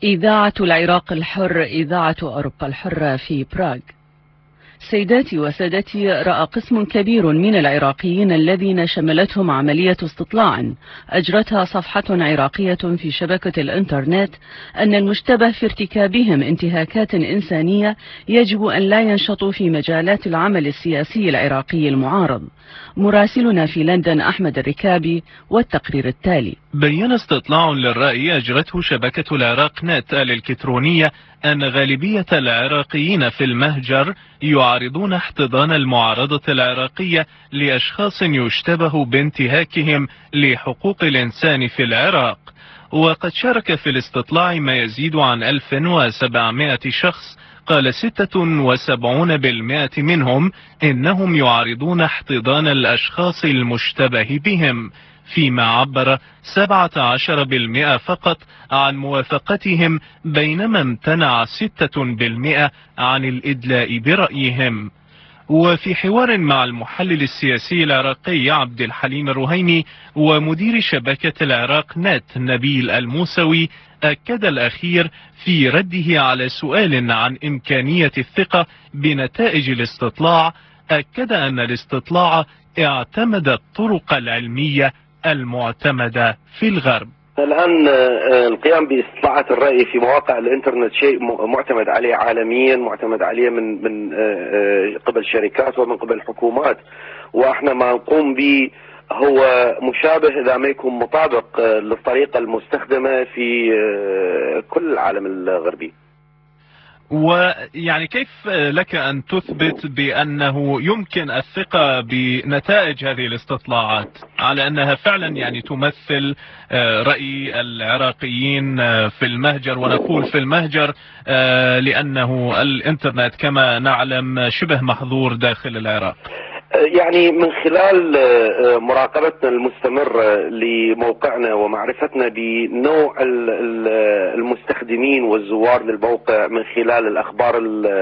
إذاعة العراق الحر، إذاعة أوروبا الحرة في براغ. سيداتي وسادتي، رأى قسم كبير من العراقيين الذين شملتهم عملية استطلاع أجرتها صفحة عراقية في شبكة الإنترنت أن المشتبه في ارتكابهم انتهاكات إنسانية يجب أن لا ينشطوا في مجالات العمل السياسي العراقي المعارض. مراسلنا في لندن أحمد الركابي والتقرير التالي. بين استطلاع للرأي أجرته شبكة العراق نت الإلكترونية أن غالبية العراقيين في المهجر يعارضون احتضان المعارضة العراقية لأشخاص يشتبه بانتهاكهم لحقوق الإنسان في العراق. وقد شارك في الاستطلاع ما يزيد عن 1700 شخص، قال 76% منهم إنهم يعارضون احتضان الأشخاص المشتبه بهم، فيما عبر 17% فقط عن موافقتهم، بينما امتنع 6% عن الإدلاء برأيهم. وفي حوار مع المحلل السياسي العراقي عبد الحليم الرهيمي ومدير شبكة العراق نت نبيل الموسوي، أكد الأخير في رده على سؤال عن إمكانية الثقة بنتائج الاستطلاع، أكد أن الاستطلاع اعتمد الطرق العلمية المعتمدة في الغرب. الآن القيام باستطلاعات الرأي في مواقع الإنترنت شيء معتمد عليه عالميا، معتمد عليه من قبل شركات ومن قبل حكومات، وإحنا ما نقوم به هو مشابه إذا ما يكون مطابق للطريقة المستخدمة في كل العالم الغربي. ويعني كيف لك أن تثبت بأنه يمكن الثقة بنتائج هذه الاستطلاعات على أنها فعلا يعني تمثل رأي العراقيين في المهجر؟ ونقول في المهجر لأنه الإنترنت كما نعلم شبه محظور داخل العراق. يعني من خلال مراقبتنا المستمرة لموقعنا ومعرفتنا بنوع المستخدمين والزوار للموقع، من خلال الأخبار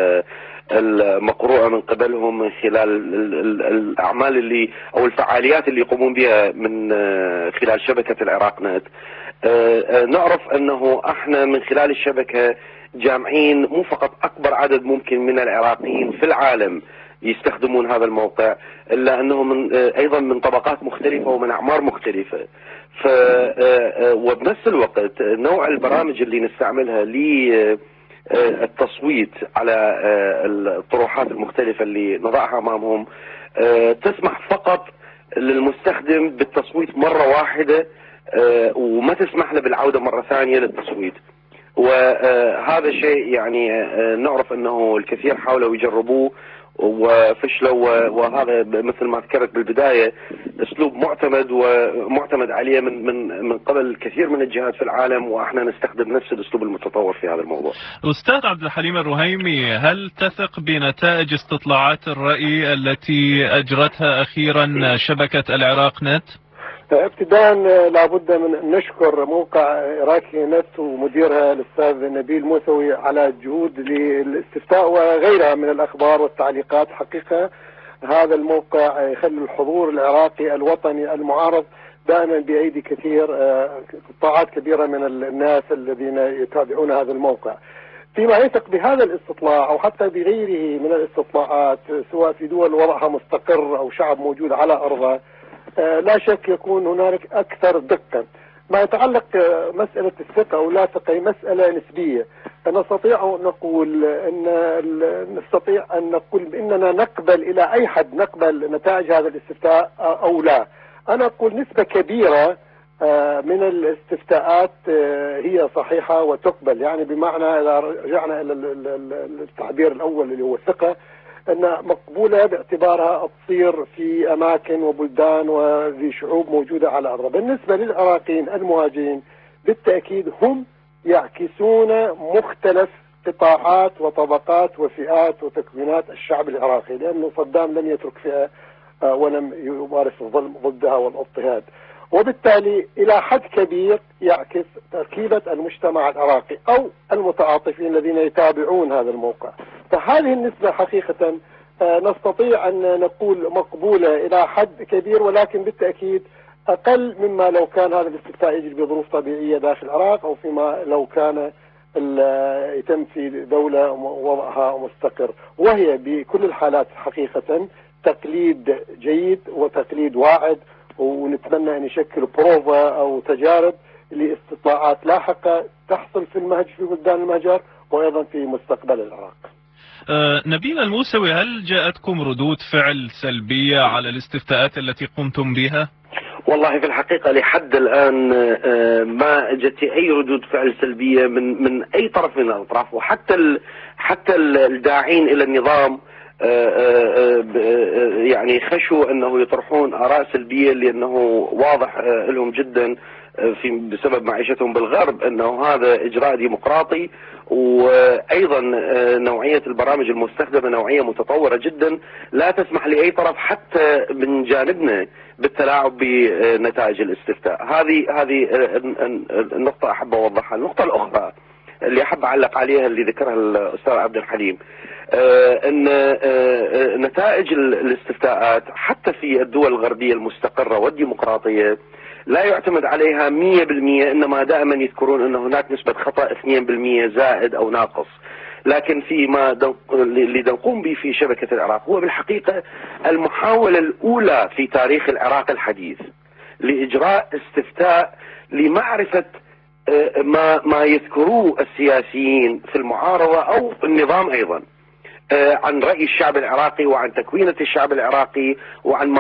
المقروءة من قبلهم، من خلال الأعمال أو الفعاليات اللي يقومون بها من خلال شبكة العراق نت، نعرف أنه احنا من خلال الشبكة جامعين مو فقط أكبر عدد ممكن من العراقيين في العالم يستخدمون هذا الموقع، إلا أنهم أيضا من طبقات مختلفة ومن أعمار مختلفة. وبنفس الوقت نوع البرامج اللي نستعملها للتصويت على الطروحات المختلفة اللي نضعها أمامهم تسمح فقط للمستخدم بالتصويت مرة واحدة، وما تسمح له بالعودة مرة ثانية للتصويت. وهذا شيء يعني نعرف أنه الكثير حاولوا يجربوه وفشلوا، وهذا مثل ما ذكرت بالبداية اسلوب معتمد عليه من قبل كثير من الجهات في العالم، واحنا نستخدم نفس الاسلوب المتطور في هذا الموضوع. استاذ عبد الحليم الرهيمي، هل تثق بنتائج استطلاعات الرأي التي اجرتها اخيرا شبكة العراق نت؟ ابتداء لابد من نشكر موقع عراقي نت ومديرها الاستاذ نبيل موسوي على الجهود للاستفتاء وغيرها من الاخبار والتعليقات. حقيقة هذا الموقع يخلي الحضور العراقي الوطني المعارض دائما بايدي كثير، قطاعات كبيرة من الناس الذين يتابعون هذا الموقع. فيما يثق بهذا الاستطلاع او حتى بغيره من الاستطلاعات، سواء في دول وضعها مستقر او شعب موجود على ارضه، لا شك يكون هنالك أكثر دقة. ما يتعلق مسألة الثقة أو لا ثقة مسألة نسبية. نستطيع أن نقول بأننا نقبل إلى أي حد نقبل نتائج هذا الاستفتاء أو لا. أنا أقول نسبة كبيرة من الاستفتاءات هي صحيحة وتقبل، يعني بمعنى إذا رجعنا إلى التعبير الأول اللي هو الثقة، أنها مقبولة باعتبارها تصير في أماكن وبلدان وذي شعوب موجودة على أرضها. بالنسبة للعراقيين المهاجرين بالتأكيد هم يعكسون مختلف قطاعات وطبقات وفئات وتكوينات الشعب العراقي، لأنه صدام لم يترك فئة ولم يمارس الظلم ضدها والاضطهاد، وبالتالي إلى حد كبير يعكس تركيبة المجتمع العراقي أو المتعاطفين الذين يتابعون هذا الموقع. فهذه النسبة حقيقة نستطيع أن نقول مقبولة إلى حد كبير، ولكن بالتأكيد أقل مما لو كان هذا الاستفتاء يجري بظروف طبيعية داخل العراق، أو فيما لو كان يتم في دولة وضعها مستقر، وهي بكل الحالات حقيقة تقليد جيد وتقليد واعد، ونتمنى أن يشكل بروفا أو تجارب لاستطلاعات لاحقة تحصل في بلدان المهجر وأيضا في مستقبل العراق. نبيل الموسوي، هل جاءتكم ردود فعل سلبية على الاستفتاءات التي قمتم بها؟ والله في الحقيقة لحد الآن ما جت أي ردود فعل سلبية من أي طرف من الأطراف، حتى الداعين إلى النظام يعني خشوا أنه يطرحون آراء سلبية، لأنه واضح لهم جدا بسبب معيشتهم بالغرب أنه هذا إجراء ديمقراطي، وأيضا نوعية البرامج المستخدمة نوعية متطورة جدا لا تسمح لأي طرف حتى من جانبنا بالتلاعب بنتائج الاستفتاء. هذه النقطة أحب أوضحها. النقطة الأخرى اللي أحب أعلق عليها اللي ذكرها الأستاذ عبد الحليم، أن نتائج الاستفتاءات حتى في الدول الغربية المستقرة والديمقراطية لا يعتمد عليها 100%، إنما دائما يذكرون أن هناك نسبة خطأ 2% زائد أو ناقص. لكن فيما اللي نقوم به في شبكة العراق هو بالحقيقة المحاولة الأولى في تاريخ العراق الحديث لإجراء استفتاء لمعرفة ما يذكروه السياسيين في المعارضة أو النظام أيضا عن رأي الشعب العراقي وعن تكوينة الشعب العراقي وعن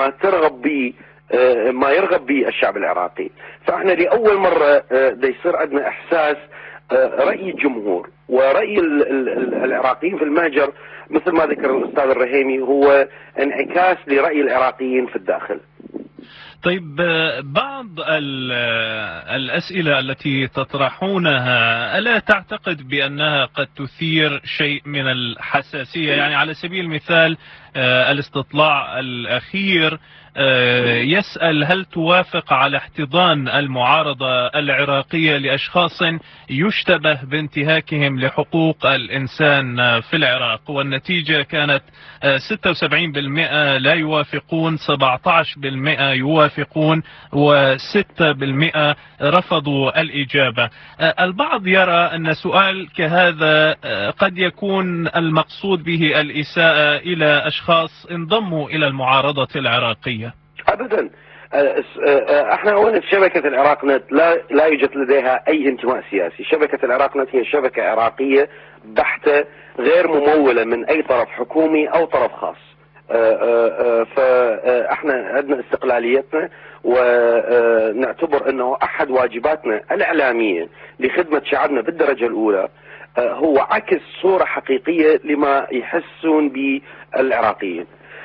ما يرغب به الشعب العراقي. فاحنا لأول مرة يصير عندنا إحساس رأي الجمهور ورأي العراقيين في المهجر، مثل ما ذكر الأستاذ الرهيمي، هو انعكاس لرأي العراقيين في الداخل. طيب، بعض الأسئلة التي تطرحونها ألا تعتقد بأنها قد تثير شيء من الحساسية؟ يعني على سبيل المثال الاستطلاع الأخير يسأل هل توافق على احتضان المعارضة العراقية لأشخاص يشتبه بانتهاكهم لحقوق الإنسان في العراق، والنتيجة كانت 76% لا يوافقون، 17% يوافقون، و6% رفضوا الإجابة. البعض يرى أن سؤال كهذا قد يكون المقصود به الإساءة إلى أشخاص انضموا إلى المعارضة العراقية. أبدا، احنا اولا في شبكة العراق نت لا يوجد لديها اي انتماء سياسي. شبكة العراق نت هي شبكة عراقية بحتة غير ممولة من اي طرف حكومي او طرف خاص. فاحنا عندنا استقلاليتنا، ونعتبر انه احد واجباتنا الاعلامية لخدمة شعبنا بالدرجة الاولى هو عكس صورة حقيقية لما يحسون بالعراقيين.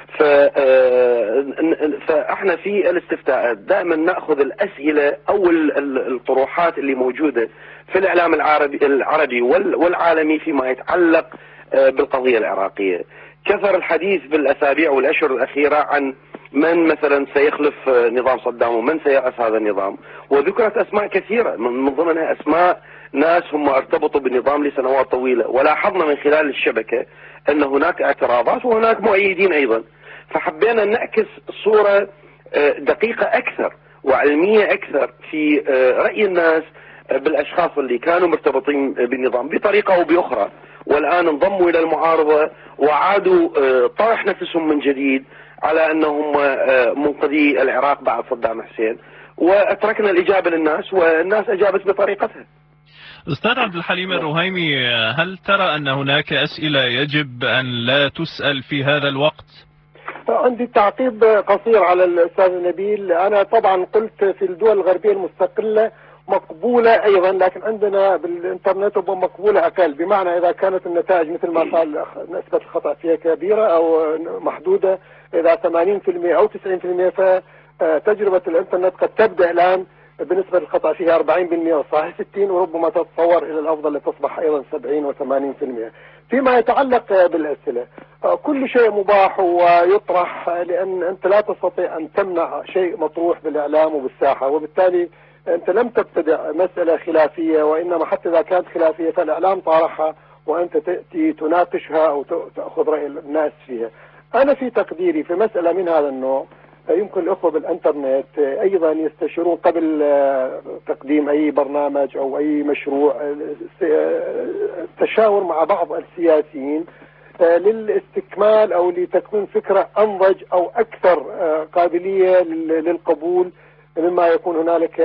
فاحنا في الاستفتاءات دائما ناخذ الاسئله او الطروحات اللي موجوده في الاعلام العربي والعالمي فيما يتعلق بالقضيه العراقيه. كثر الحديث بالاسابيع والاشهر الاخيره عن من مثلا سيخلف نظام صدام ومن سيرأس هذا النظام، وذكرت اسماء كثيره من ضمنها اسماء ناس هم ارتبطوا بالنظام لسنوات طويله، ولاحظنا من خلال الشبكه ان هناك اعتراضات وهناك مؤيدين ايضا. فحبينا نعكس صورة دقيقة أكثر وعلمية أكثر في رأي الناس بالأشخاص اللي كانوا مرتبطين بالنظام بطريقة أو بأخرى، والآن انضموا إلى المعارضة وعادوا طرح نفسهم من جديد على أنهم منقذي العراق بعد صدام حسين، وأتركنا الإجابة للناس والناس أجابت بطريقتها. أستاذ عبد الحليم الرهيمي، هل ترى أن هناك أسئلة يجب أن لا تسأل في هذا الوقت؟ عندي تعقيب قصير على الأستاذ نبيل. أنا طبعا قلت في الدول الغربية المستقلة مقبولة أيضا، لكن عندنا بالإنترنت مقبولة أقل، بمعنى إذا كانت النتائج مثل ما قال نسبة الخطأ فيها كبيرة أو محدودة، إذا 80% أو 90%، فتجربة الإنترنت قد تبدأ الآن بنسبة الخطأ فيها 40% وصحيح 60، وربما تتطور إلى الأفضل لتصبح أيضا 70 و80%. فيما يتعلق بالأسئلة، كل شيء مباح ويطرح، لأن أنت لا تستطيع أن تمنع شيء مطروح بالإعلام وبالساحة، وبالتالي أنت لم تبتدع مسألة خلافية، وإنما حتى إذا كانت خلافية فالإعلام طارحها وأنت تأتي تناقشها أو تأخذ رأي الناس فيها. أنا في تقديري في مسألة من هذا النوع يمكن الأخوة بالإنترنت أيضا يستشيرون قبل تقديم أي برنامج أو أي مشروع، التشاور مع بعض السياسيين للاستكمال أو لتكوين فكرة أنضج أو أكثر قابلية للقبول مما يكون هنالك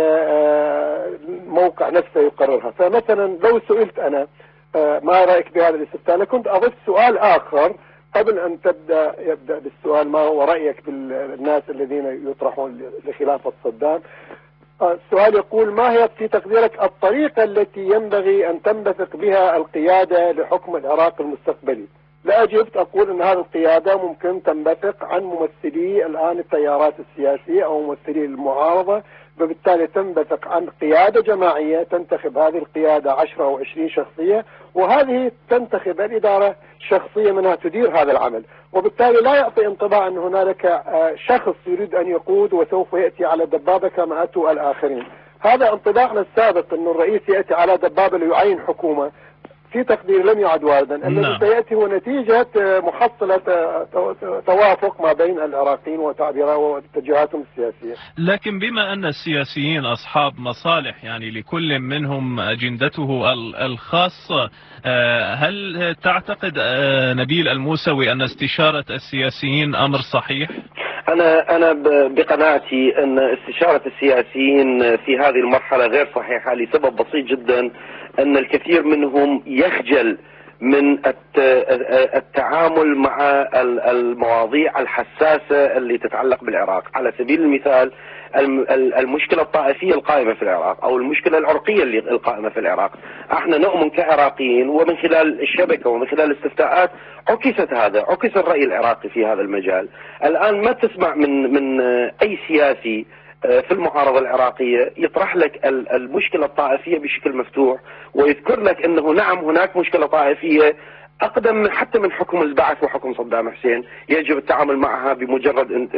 موقع نفسه يقررها. فمثلا لو سئلت أنا ما رأيك بهذا الاستفتاء، لكنت أضيف سؤال آخر قبل أن يبدأ بالسؤال ما هو رأيك بالناس الذين يطرحون لخلافة صدام. السؤال يقول: ما هي في تقديرك الطريقة التي ينبغي أن تنبثق بها القيادة لحكم العراق المستقبلي؟ لا أجبت أقول أن هذه القيادة ممكن تنبثق عن ممثلي الآن التيارات السياسية أو ممثلي المعارضة، وبالتالي تنبثق عن قيادة جماعية تنتخب هذه القيادة 10 أو 20 شخصية، وهذه تنتخب الإدارة شخصية منها تدير هذا العمل، وبالتالي لا يعطي انطباع أن هنالك شخص يريد أن يقود وسوف يأتي على دبابة كما أتوا الآخرين. هذا انطباعنا السابق أن الرئيس يأتي على دبابة ليعين حكومة، في تقدير لم يعد واردا. الذي سيأتي هو نتيجة محصلة توافق ما بين العراقيين واتجاهاتهم السياسية. لكن بما أن السياسيين أصحاب مصالح، يعني لكل منهم أجندته الخاصة، هل تعتقد نبيل الموسوي أن استشارة السياسيين أمر صحيح؟ أنا بقناعتي أن استشارة السياسيين في هذه المرحلة غير صحيحة لسبب بسيط جدا، أن الكثير منهم يخجل من التعامل مع المواضيع الحساسة اللي تتعلق بالعراق. على سبيل المثال المشكلة الطائفية القائمة في العراق أو المشكلة العرقية القائمة في العراق. احنا نؤمن كعراقيين، ومن خلال الشبكة ومن خلال الاستفتاءات عكس الرأي العراقي في هذا المجال. الآن ما تسمع من أي سياسي في المعارضة العراقية يطرح لك المشكلة الطائفية بشكل مفتوح، ويذكر لك أنه نعم هناك مشكلة طائفية أقدم حتى من حكم البعث وحكم صدام حسين، يجب التعامل معها بمجرد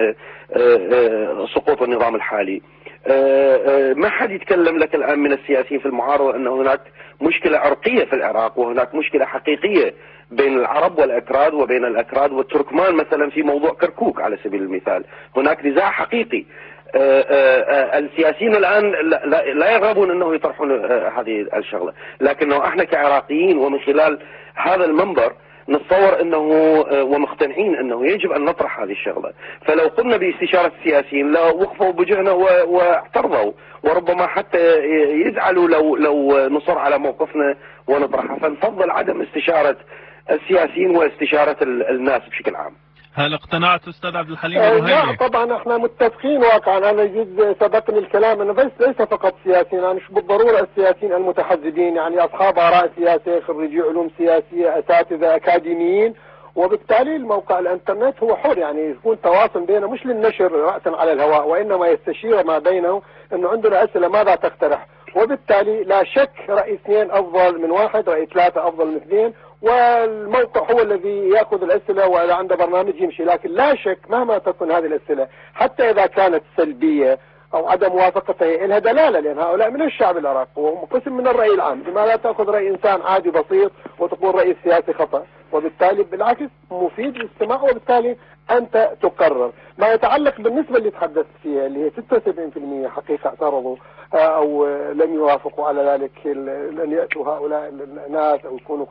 سقوط النظام الحالي. ما حد يتكلم لك الآن من السياسيين في المعارضة أن هناك مشكلة عرقية في العراق، وهناك مشكلة حقيقية بين العرب والأكراد وبين الأكراد والتركمان مثلا في موضوع كركوك على سبيل المثال. هناك نزاع حقيقي. السياسيين الآن لا يرغبون أنه يطرحون هذه الشغلة، لكنه احنا كعراقيين ومن خلال هذا المنبر نتصور أنه ومقتنعين أنه يجب أن نطرح هذه الشغلة. فلو قلنا باستشارة السياسيين لا وقفوا بوجهنا واعترضوا، وربما حتى يزعلوا لو نصر على موقفنا ونطرحها. فنفضل عدم استشارة السياسيين واستشارة الناس بشكل عام. هل اقتنعت أستاذ عبد الحليم الرهيلي؟ لا طبعا احنا متفقين واقعا. انا جد سبقني الكلام انه ليس فقط سياسيين، يعني مش بالضروره السياسيين المتحزبين، يعني اصحاب اراء سياسيه، خريجي علوم سياسيه، اساتذه اكاديميين، وبالتالي الموقع الانترنت هو حر، يعني يكون تواصل بينه مش للنشر رأسا على الهواء، وانما يستشير ما بينه انه عندنا اسئله ماذا تقترح، وبالتالي لا شك رأي 2 افضل من 1، رأي 3 افضل من 2، والموقع هو الذي يأخذ الأسئلة وإذا عنده برنامج يمشي. لكن لا شك مهما تكون هذه الأسئلة حتى إذا كانت سلبية أو عدم موافقتها لها دلالة، لأن هؤلاء من الشعب العراقي وهم قسم من الرأي العام. لما لا تأخذ رأي إنسان عادي بسيط وتقول رأي السياسي خطأ؟ وبالتالي بالعكس مفيد للاستماع، وبالتالي أنت تقرر. ما يتعلق بالنسبة اللي تحدثت فيها اللي هي 76% حقيقة اعترضوا أو لم يوافقوا على ذلك، لن يأتوا هؤلاء الناس أو يكونوا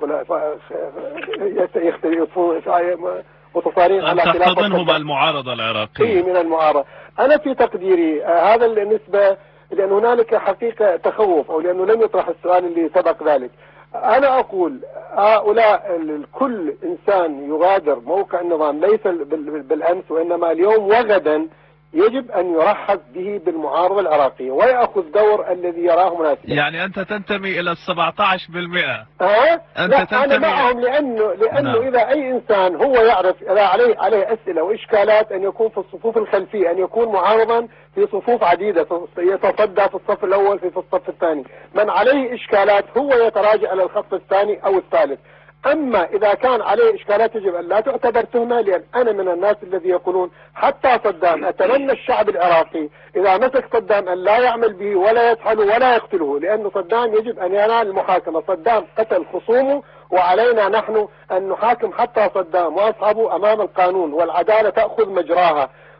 يختلفون متصارين على خلاف. تحتضنهم المعارضة العراقية من المعارضة. أنا في تقديري هذا النسبة، لأن هنالك حقيقة تخوف أو لأنه لم يطرح السؤال اللي سبق ذلك. أنا أقول هؤلاء كل إنسان يغادر موقع النظام ليس بالأمس وإنما اليوم وغدا يجب أن يرحب به بالمعارضة العراقية ويأخذ دور الذي يراه مناسبا. يعني أنت تنتمي إلى 17%. أنا معهم لأنه إذا أي إنسان هو يعرف إذا عليه أسئلة وإشكالات أن يكون في الصفوف الخلفية، أن يكون معارضا في صفوف عديدة، يتصدى في الصف الأول في الصف الثاني. من عليه إشكالات هو يتراجع إلى الخط الثاني أو الثالث. أما إذا كان عليه إشكالات يجب أن لا تعتبر تهمة، لأن أنا من الناس الذي يقولون حتى صدام أتمنى الشعب العراقي إذا مسك صدام أن لا يعمل به ولا يسحله ولا يقتله، لأن صدام يجب أن ينال المحاكمة. صدام قتل خصومه وعلينا نحن أن نحاكم حتى صدام وأصحابه أمام القانون، والعدالة تأخذ مجراها.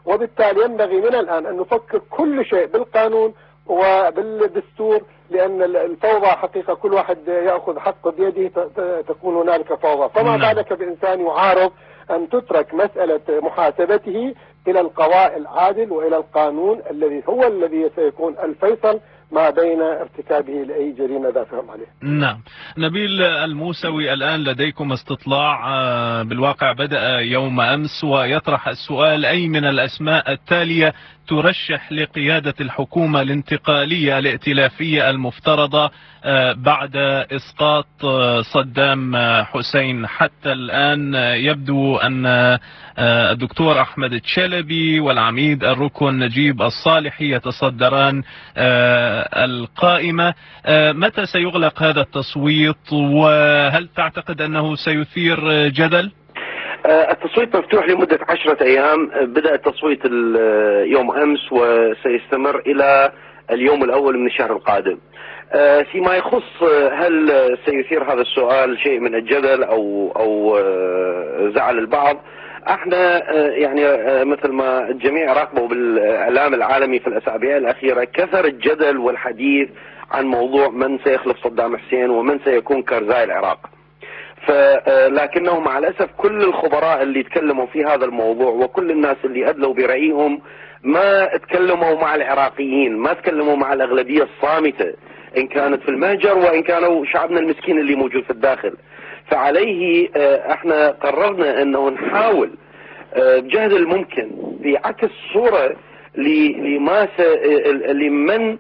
وبالتالي ينبغي من الآن أن نفكر كل شيء بالقانون وبالدستور، لأن الفوضى حقيقة كل واحد يأخذ حقه بيده تكون هنالك فوضى. فما بالك بإنسان يعارض أن تترك مسألة محاسبته إلى القضاء العادل وإلى القانون الذي هو الذي سيكون الفيصل ما بين ارتكابه لأي جريمة ذاتهم عليه. نعم. نبيل الموسوي، الآن لديكم استطلاع بالواقع بدأ يوم أمس ويطرح السؤال: أي من الأسماء التالية ترشح لقيادة الحكومة الانتقالية الائتلافية المفترضة بعد إسقاط صدام حسين؟ حتى الآن يبدو أن الدكتور أحمد تشلبي والعميد الركن نجيب الصالحي يتصدران القائمة. متى سيغلق هذا التصويت، وهل تعتقد أنه سيثير جدل؟ التصويت مفتوح لمدة 10 أيام. بدأ التصويت يوم أمس وسيستمر إلى اليوم الأول من الشهر القادم. فيما يخص هل سيثير هذا السؤال شيء من الجدل أو زعل البعض، احنا يعني مثل ما الجميع راقبوا بالإعلام العالمي في الأسابيع الأخيرة كثر الجدل والحديث عن موضوع من سيخلف صدام حسين ومن سيكون كرزاي العراق. لكنه مع الأسف كل الخبراء اللي تكلموا في هذا الموضوع وكل الناس اللي أدلوا برأيهم ما تكلموا مع العراقيين، ما تكلموا مع الأغلبية الصامتة إن كانت في المهجر وإن كانوا شعبنا المسكين اللي موجود في الداخل. فعليه احنا قررنا انه نحاول بجهد الممكن بعكس صورة لمن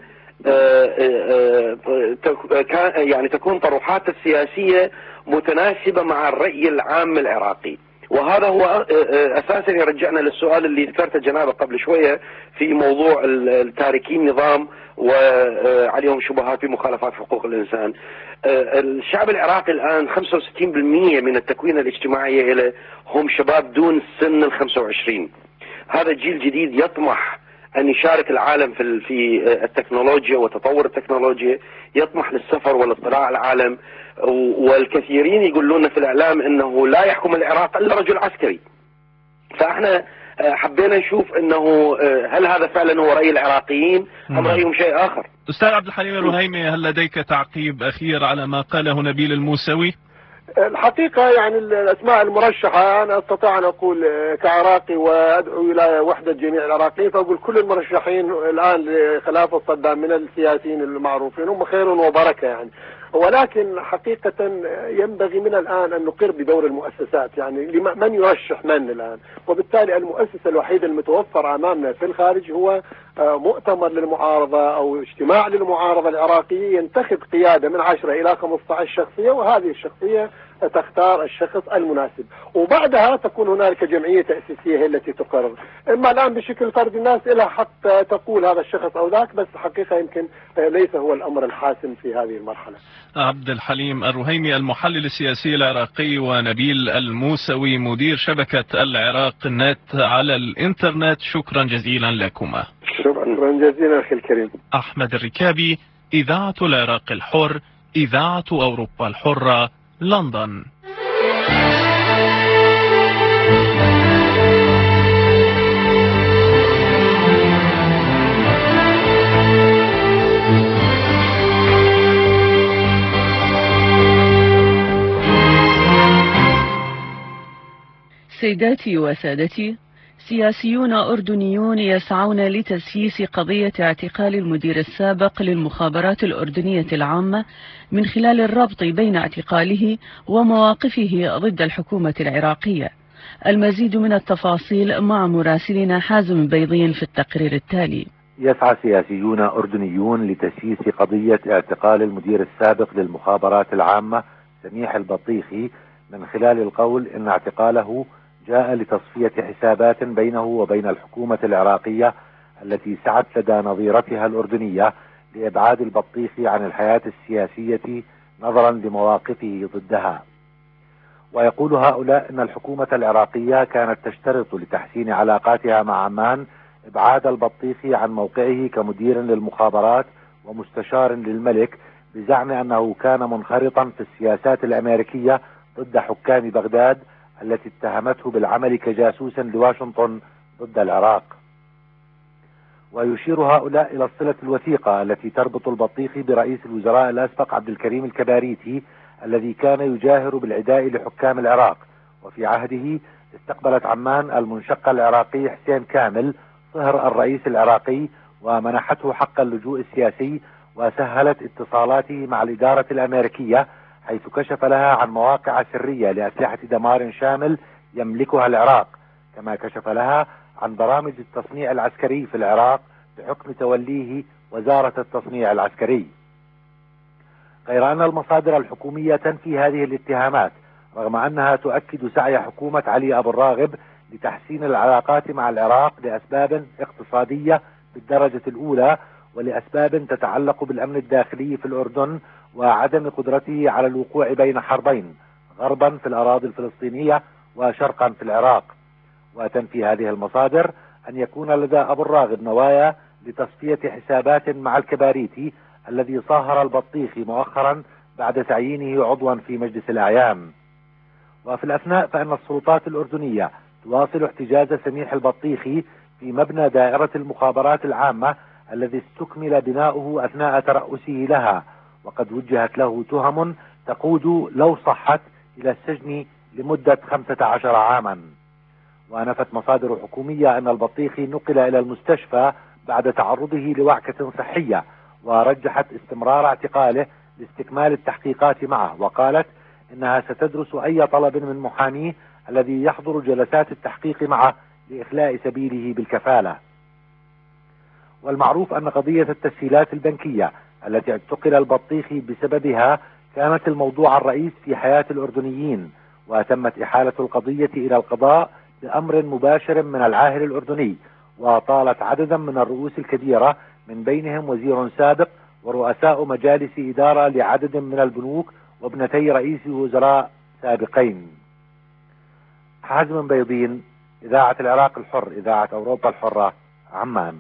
يعني تكون طروحات السياسية متناسبة مع الرأي العام العراقي. وهذا هو اساسا يرجعنا للسؤال اللي ذكرته جنابه قبل شوية في موضوع التاركين نظام وعليهم شبهات بمخالفات حقوق الإنسان. الشعب العراقي الآن 65% من التكوين الاجتماعي له هم شباب دون سن 25. هذا جيل جديد يطمح أن يشارك العالم في التكنولوجيا وتطور التكنولوجيا، يطمح للسفر والاطلاع على العالم. والكثيرين يقولون في الإعلام أنه لا يحكم العراق إلا رجل عسكري. فاحنا حبينا نشوف انه هل هذا فعلا هو رأي العراقيين ام رأيهم شيء اخر. استاذ عبد الحليم الرهيمي، هل لديك تعقيب اخير على ما قاله نبيل الموسوي؟ الحقيقة يعني الاسماء المرشحة انا استطيع ان اقول كعراقي وادعو الى وحدة جميع العراقيين، فاقول كل المرشحين الان لخلافة صدام من السياسيين المعروفين هم خير وبركة يعني. ولكن حقيقة ينبغي من الآن أن نقر بدور المؤسسات، يعني من يرشح من الآن. وبالتالي المؤسسة الوحيدة المتوفرة أمامنا في الخارج هو مؤتمر للمعارضة أو اجتماع للمعارضة العراقية ينتخب قيادة من 10 إلى 15 شخصية، وهذه الشخصية تختار الشخص المناسب، وبعدها تكون هنالك جمعية تأسيسية هي التي تقرر. إما الآن بشكل فردي الناس لها حق تقول هذا الشخص أو ذاك، بس حقيقة يمكن ليس هو الأمر الحاسم في هذه المرحلة. عبد الحليم الرهيمي المحلل السياسي العراقي، ونبيل الموسوي مدير شبكة العراق نت على الإنترنت، شكرا جزيلا لكما. شكرا جزيلا أخي الكريم. أحمد الركابي، إذاعة العراق الحر، إذاعة أوروبا الحرة، لندن. سيداتي وسادتي، سياسيون أردنيون يسعون لتسييس قضية اعتقال المدير السابق للمخابرات الأردنية العامة من خلال الربط بين اعتقاله ومواقفه ضد الحكومة العراقية. المزيد من التفاصيل مع مراسلنا حازم بيضين في التقرير التالي. يسعى سياسيون أردنيون لتسييس قضية اعتقال المدير السابق للمخابرات العامة سميح البطيخي من خلال القول إن اعتقاله جاء لتصفية حسابات بينه وبين الحكومة العراقية التي سعت لدى نظيرتها الأردنية لإبعاد البطيخي عن الحياة السياسية نظرا لمواقفه ضدها. ويقول هؤلاء إن الحكومة العراقية كانت تشترط لتحسين علاقاتها مع عمان إبعاد البطيخي عن موقعه كمدير للمخابرات ومستشار للملك، بزعم أنه كان منخرطا في السياسات الأمريكية ضد حكام بغداد التي اتهمته بالعمل كجاسوس لواشنطن ضد العراق. ويشير هؤلاء إلى الصلة الوثيقة التي تربط البطيخي برئيس الوزراء الأسبق عبد الكريم الكباريتي الذي كان يجاهر بالعداء لحكام العراق. وفي عهده استقبلت عمان المنشق العراقي حسين كامل صهر الرئيس العراقي ومنحته حق اللجوء السياسي، وسهلت اتصالاته مع الإدارة الأمريكية حيث كشف لها عن مواقع سرية لأسلحة دمار شامل يملكها العراق، كما كشف لها عن برامج التصنيع العسكري في العراق بحكم توليه وزارة التصنيع العسكري. غير أن المصادر الحكومية تنفي هذه الاتهامات رغم أنها تؤكد سعي حكومة علي أبو الراغب لتحسين العلاقات مع العراق لأسباب اقتصادية بالدرجة الأولى ولأسباب تتعلق بالأمن الداخلي في الأردن وعدم قدرته على الوقوع بين حربين، غربا في الأراضي الفلسطينية وشرقا في العراق. وتنفي هذه المصادر أن يكون لدى أبو الراغب نوايا لتصفية حسابات مع الكباريتي الذي صاهر البطيخي مؤخرا بعد تعيينه عضوا في مجلس الأعيان. وفي الأثناء فإن السلطات الأردنية تواصل احتجاز سميح البطيخي في مبنى دائرة المخابرات العامة الذي استكمل بناؤه أثناء ترأسه لها، وقد وجهت له تهم تقود لو صحت إلى السجن لمدة 15 عاما. ونفت مصادر حكومية أن البطيخي نقل إلى المستشفى بعد تعرضه لوعكة صحية، ورجحت استمرار اعتقاله لاستكمال التحقيقات معه، وقالت إنها ستدرس أي طلب من محاميه الذي يحضر جلسات التحقيق معه لإخلاء سبيله بالكفالة. والمعروف أن قضية التسهيلات البنكية التي اعتقل البطيخي بسببها كانت الموضوع الرئيس في حياة الأردنيين، وتمت إحالة القضية إلى القضاء بأمر مباشر من العاهل الأردني، وطالت عددا من الرؤوس الكبيرة من بينهم وزير سابق ورؤساء مجالس إدارة لعدد من البنوك وابنتي رئيس وزراء سابقين. حازم بيضين، إذاعة العراق الحر، إذاعة أوروبا الحرة، عمان.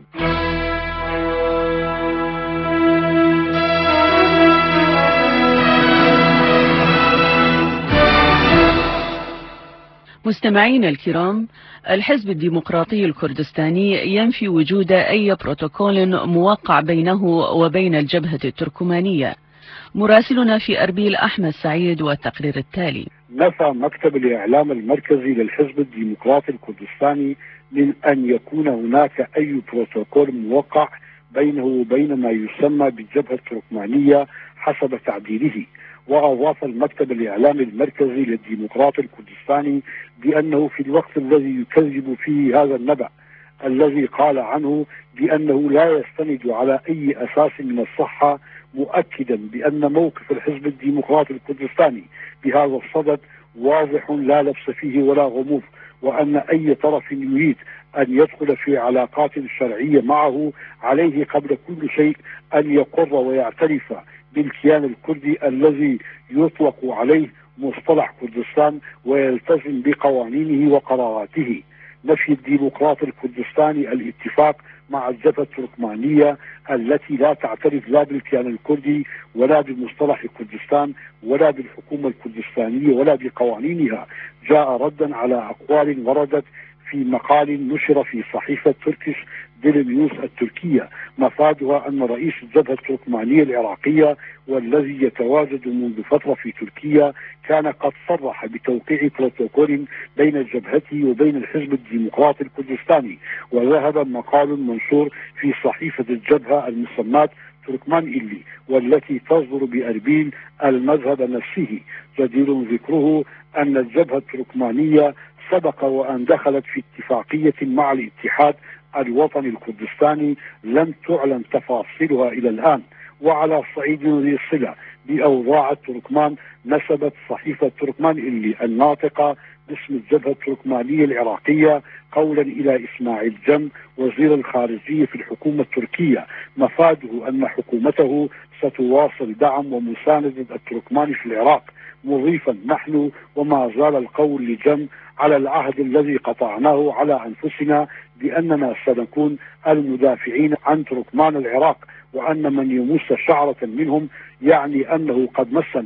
مستمعين الكرام، الحزب الديمقراطي الكردستاني ينفي وجود أي بروتوكول موقع بينه وبين الجبهة التركمانية. مراسلنا في أربيل أحمد سعيد والتقرير التالي. نفى مكتب الإعلام المركزي للحزب الديمقراطي الكردستاني من أن يكون هناك أي بروتوكول موقع بينه وبين ما يسمى بالجبهة التركمانية حسب تعبيره. وأضاف المكتب الإعلامي المركزي للديمقراطي الكردستاني بأنه في الوقت الذي يكذب فيه هذا النبأ الذي قال عنه بأنه لا يستند على أي أساس من الصحة، مؤكدا بأن موقف الحزب الديمقراطي الكردستاني بهذا الصدد واضح لا لبس فيه ولا غموض، وأن أي طرف يريد أن يدخل في علاقات شرعية معه عليه قبل كل شيء أن يقر ويعترف بالكيان الكردي الذي يطلق عليه مصطلح كردستان ويلتزم بقوانينه وقراراته. نفي الديمقراطي الكردستاني الاتفاق مع الجبهة التركمانية التي لا تعترف لا بالكيان الكردي ولا بمصطلح كردستان ولا بالحكومة الكردستانية ولا بقوانينها، جاء ردا على أقوال وردت في مقال نشر في صحيفة تركيش ديلي نيوز التركية، مفادها أن رئيس الجبهة التركمانية العراقية والذي يتواجد منذ فترة في تركيا كان قد صرح بتوقيع بروتوكول بين جبهته وبين الحزب الديمقراطي الكردستاني. وذهب مقال منشور في صحيفة الجبهة المسماة تركمان إلي والتي تصدر بأربيل المذهب نفسه، جدير ذكره أن الجبهة التركمانية سبق وأن دخلت في اتفاقية مع الاتحاد الوطني الكردستاني لم تعلن تفاصيلها إلى الآن. وعلى صعيد ذي الصلة بأوضاع التركمان، نسبت صحيفة تركمان اللي الناطقة باسم الجبهة التركمانية العراقية قولا إلى إسماعيل جم وزير الخارجية في الحكومة التركية، مفاده أن حكومته ستواصل دعم ومساندة التركمان في العراق، مضيفا نحن وما زال القول لجم على العهد الذي قطعناه على أنفسنا بأننا سنكون المدافعين عن تركمان العراق، وأن من يمس شعرة منهم يعني أنه قد مسنا.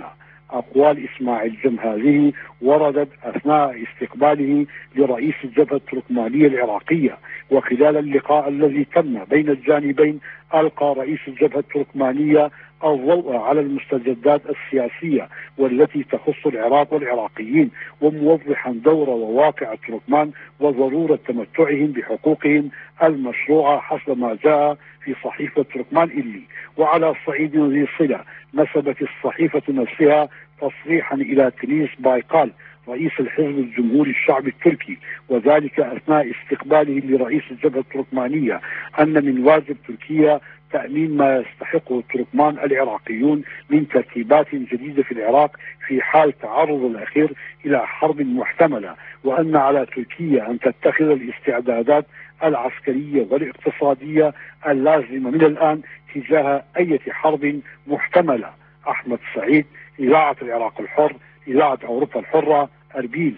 أقوال إسماعيل جمهازي وردت أثناء استقباله لرئيس الجبهة التركمانية العراقية. وخلال اللقاء الذي تم بين الجانبين ألقى رئيس الجبهة التركمانية الضوء على المستجدات السياسية والتي تخص العراق والعراقيين، وموضحا دور وواقع التركمان وضرورة تمتعهم بحقوقهم المشروعة حسب ما جاء في صحيفة تركمان إلي. وعلى صعيد ذي صلة نسبت الصحيفة نفسها تصريحا إلى كنيس بايقال رئيس الحزب الجمهوري الشعبي التركي، وذلك أثناء استقباله لرئيس الجبهة التركمانية، أن من واجب تركيا تأمين ما يستحقه التركمان العراقيون من ترتيبات جديدة في العراق في حال تعرض الأخير إلى حرب محتملة، وأن على تركيا أن تتخذ الاستعدادات العسكرية والاقتصادية اللازمة من الآن تجاه أي حرب محتملة. أحمد سعيد، إذاعة العراق الحر، إذاعة أوروبا الحرة، أربيل.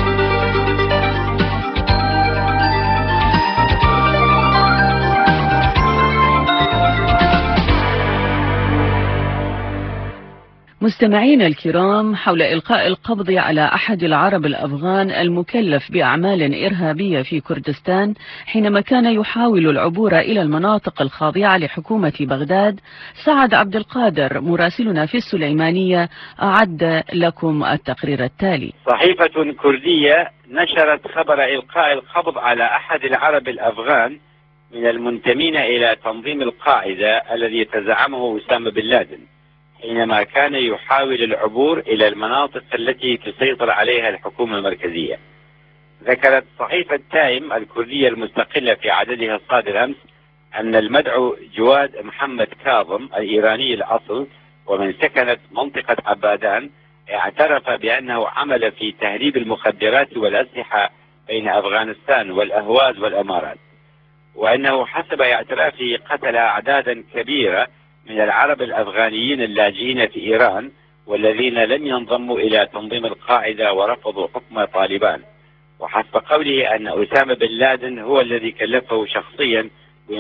مستمعين الكرام، حول إلقاء القبض على أحد العرب الأفغان المكلف بأعمال إرهابية في كردستان حينما كان يحاول العبور إلى المناطق الخاضعة لحكومة بغداد، سعد عبد القادر مراسلنا في السليمانية أعد لكم التقرير التالي. صحيفة كردية نشرت خبر إلقاء القبض على أحد العرب الأفغان من المنتمين إلى تنظيم القاعدة الذي تزعمه أسامة بن لادن حينما كان يحاول العبور إلى المناطق التي تسيطر عليها الحكومة المركزية. ذكرت صحيفة تايم الكردية المستقلة في عددها الصادر أمس أن المدعو جواد محمد كاظم الإيراني الأصل ومن سكنت منطقة عبادان اعترف بأنه عمل في تهريب المخدرات والأسلحة بين أفغانستان والأهواز والأمارات، وأنه حسب اعترافه قتل أعدادا كبيرة من العرب الأفغانيين اللاجئين في إيران والذين لم ينضموا إلى تنظيم القاعدة ورفضوا حكم طالبان، وحسب قوله أن أسامة بن لادن هو الذي كلفه شخصيا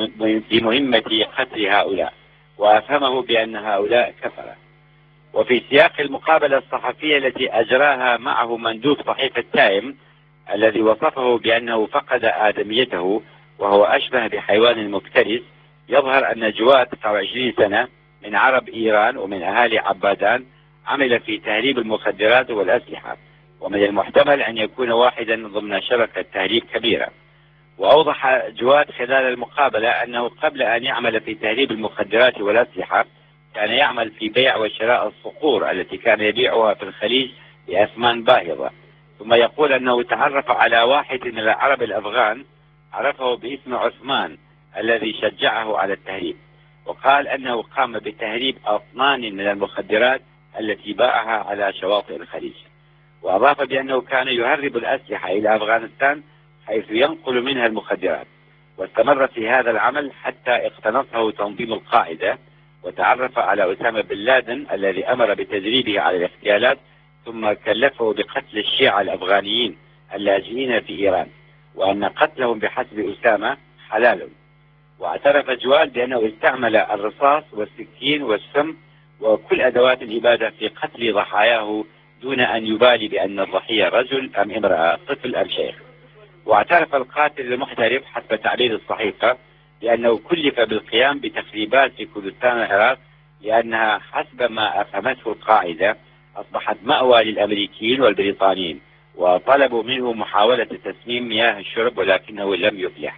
بمهمة قتل هؤلاء، وأفهمه بأن هؤلاء كفرة. وفي سياق المقابلة الصحفية التي أجراها معه مندوب صحيفة تايم الذي وصفه بأنه فقد آدميته وهو أشبه بحيوان مفترس، يظهر أن جواد 29 سنة من عرب إيران ومن أهالي عبادان عمل في تهريب المخدرات والأسلحة، ومن المحتمل أن يكون واحدا ضمن شبكة تهريب كبيرة. وأوضح جواد خلال المقابلة أنه قبل أن يعمل في تهريب المخدرات والأسلحة كان يعمل في بيع وشراء الصقور التي كان يبيعها في الخليج بأثمان باهظة. ثم يقول أنه تعرف على واحد من العرب الأفغان عرفه باسم عثمان الذي شجعه على التهريب، وقال أنه قام بتهريب أطنان من المخدرات التي باعها على شواطئ الخليج. وأضاف بأنه كان يهرب الأسلحة إلى أفغانستان حيث ينقل منها المخدرات، واستمر في هذا العمل حتى اقتنصه تنظيم القاعدة وتعرف على أسامة بن لادن الذي أمر بتدريبه على الاغتيالات، ثم كلفه بقتل الشيعة الأفغانيين اللاجئين في إيران، وأن قتلهم بحسب أسامة حلال. واعترف جواد بأنه استعمل الرصاص والسكين والسم وكل أدوات الإبادة في قتل ضحاياه دون أن يبالي بأن الضحية رجل أم امرأة، طفل أم شيخ. واعترف القاتل المحترف حسب تعبير الصحيفة بأنه كلف بالقيام بتخريبات في كردستان العراق لأنها حسب ما أفهمته القاعدة أصبحت مأوى للأمريكيين والبريطانيين، وطلبوا منه محاولة تسميم مياه الشرب ولكنه لم يفلح.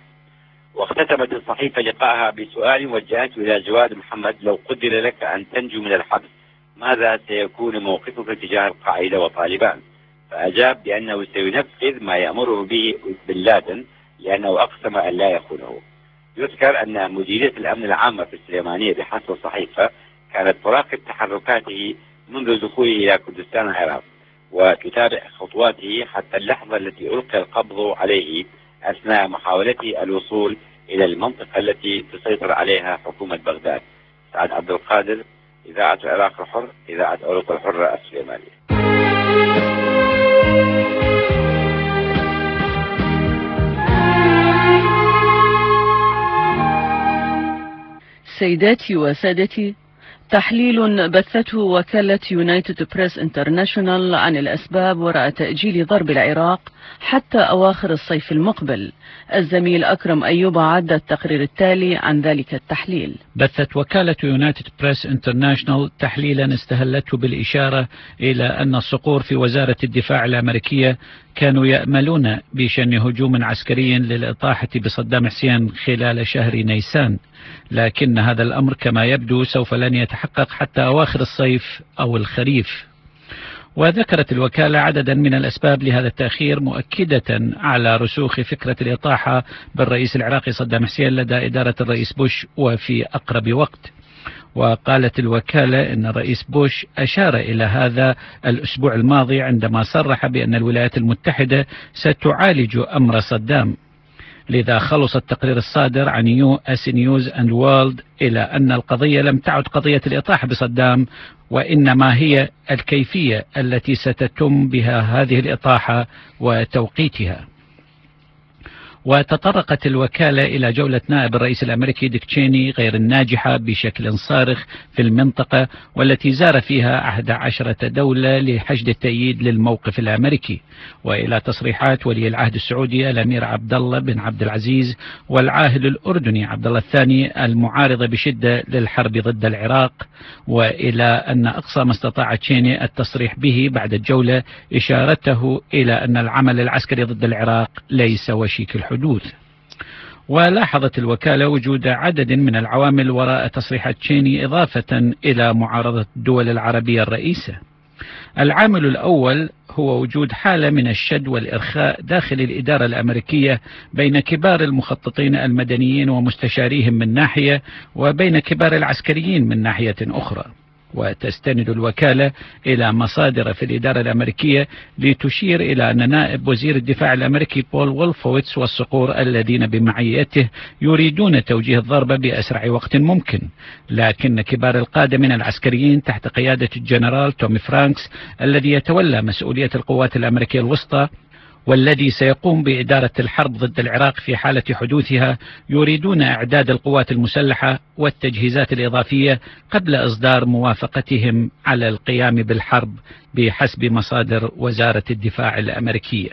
واختتمت الصحيفة لقاءها بسؤال وجهته إلى جواد محمد: لو قدر لك أن تنجو من الحبس ماذا سيكون موقفك تجاه القاعدة وطالبان؟ فأجاب بأنه سينفذ ما يأمره به بن لادن لأنه أقسم أن لا يخونه. يذكر أن مديرية الأمن العامة في السليمانية بحسب الصحيفة كانت تراقب تحركاته منذ دخوله إلى كردستان العراق وتتابع خطواته حتى اللحظة التي ألقي القبض عليه أثناء محاولته الوصول إلى المنطقة التي تسيطر عليها حكومة بغداد. سعد عبد القادر، إذاعة العراق الحر، إذاعة أوروبا الحرة السليمانية. سيداتي وسادتي، تحليل بثته وكالة يونايتد بريس انترناشونال عن الأسباب وراء تأجيل ضرب العراق حتى أواخر الصيف المقبل. الزميل أكرم أيوب عد التقرير التالي عن ذلك التحليل. بثت وكالة يونايتد بريس انترناشونال تحليلا استهلته بالإشارة إلى أن الصقور في وزارة الدفاع الأمريكية كانوا يأملون بشن هجوم عسكري للإطاحة بصدام حسين خلال شهر نيسان، لكن هذا الأمر كما يبدو سوف لن يتحقق حتى أواخر الصيف أو الخريف. وذكرت الوكالة عددا من الأسباب لهذا التأخير، مؤكدة على رسوخ فكرة الإطاحة بالرئيس العراقي صدام حسين لدى إدارة الرئيس بوش وفي أقرب وقت. وقالت الوكالة أن الرئيس بوش أشار إلى هذا الأسبوع الماضي عندما صرح بأن الولايات المتحدة ستعالج أمر صدام. لذا خلص التقرير الصادر عن US News and World إلى أن القضية لم تعد قضية الإطاحة بصدام، وإنما هي الكيفية التي ستتم بها هذه الإطاحة وتوقيتها. وتطرقت الوكالة إلى جولة نائب الرئيس الأمريكي ديك تشيني غير الناجحة بشكل صارخ في المنطقة، والتي زار فيها 11 دولة لحشد التأييد للموقف الأمريكي، وإلى تصريحات ولي العهد السعودي الأمير عبد الله بن عبد العزيز والعاهل الأردني عبد الله الثاني المعارضة بشدة للحرب ضد العراق، وإلى أن أقصى ما استطاع تشيني التصريح به بعد الجولة إشارته إلى أن العمل العسكري ضد العراق ليس وشيك الحدوث. ولاحظت الوكالة وجود عدد من العوامل وراء تصريحات تشيني إضافة إلى معارضة الدول العربية الرئيسة. العامل الأول هو وجود حالة من الشد والإرخاء داخل الإدارة الأمريكية بين كبار المخططين المدنيين ومستشاريهم من ناحية، وبين كبار العسكريين من ناحية أخرى. وتستند الوكالة إلى مصادر في الإدارة الأمريكية لتشير إلى أن نائب وزير الدفاع الأمريكي بول وولفويتس والصقور الذين بمعيته يريدون توجيه الضربة بأسرع وقت ممكن، لكن كبار القادة من العسكريين تحت قيادة الجنرال تومي فرانكس الذي يتولى مسؤولية القوات الأمريكية الوسطى والذي سيقوم بإدارة الحرب ضد العراق في حالة حدوثها، يريدون إعداد القوات المسلحة والتجهيزات الإضافية قبل إصدار موافقتهم على القيام بالحرب بحسب مصادر وزارة الدفاع الأمريكية.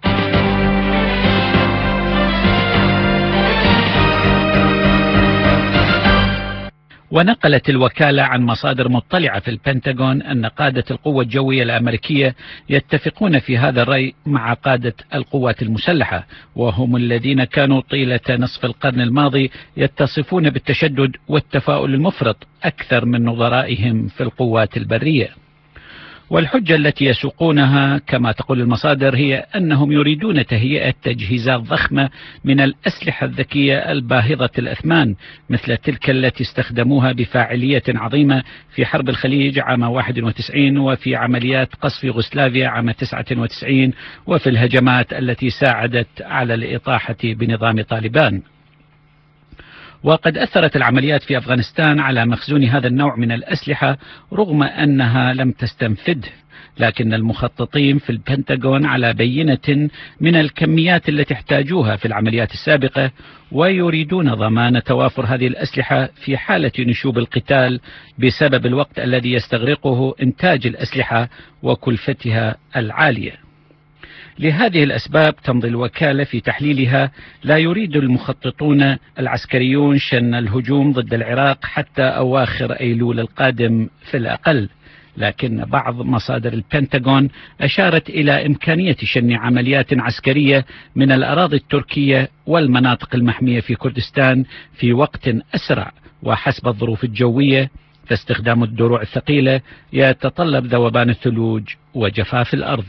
ونقلت الوكالة عن مصادر مطلعة في البنتاغون أن قادة القوة الجوية الأمريكية يتفقون في هذا الرأي مع قادة القوات المسلحة، وهم الذين كانوا طيلة نصف القرن الماضي يتصفون بالتشدد والتفاؤل المفرط أكثر من نظرائهم في القوات البرية. والحجة التي يسوقونها كما تقول المصادر هي أنهم يريدون تهيئة تجهيزات ضخمة من الأسلحة الذكية الباهظة الأثمان مثل تلك التي استخدموها بفاعلية عظيمة في حرب الخليج عام 91 وفي عمليات قصف يوغوسلافيا عام 99 وفي الهجمات التي ساعدت على الإطاحة بنظام طالبان. وقد أثرت العمليات في أفغانستان على مخزون هذا النوع من الأسلحة رغم أنها لم تستنفده، لكن المخططين في البنتاغون على بينة من الكميات التي احتاجوها في العمليات السابقة، ويريدون ضمان توافر هذه الأسلحة في حالة نشوب القتال بسبب الوقت الذي يستغرقه إنتاج الأسلحة وكلفتها العالية. لهذه الأسباب تمضي الوكالة في تحليلها لا يريد المخططون العسكريون شن الهجوم ضد العراق حتى أواخر أيلول القادم في الأقل، لكن بعض مصادر البنتاغون أشارت إلى إمكانية شن عمليات عسكرية من الأراضي التركية والمناطق المحمية في كردستان في وقت أسرع وحسب الظروف الجوية، فاستخدام الدروع الثقيلة يتطلب ذوبان الثلوج وجفاف الأرض.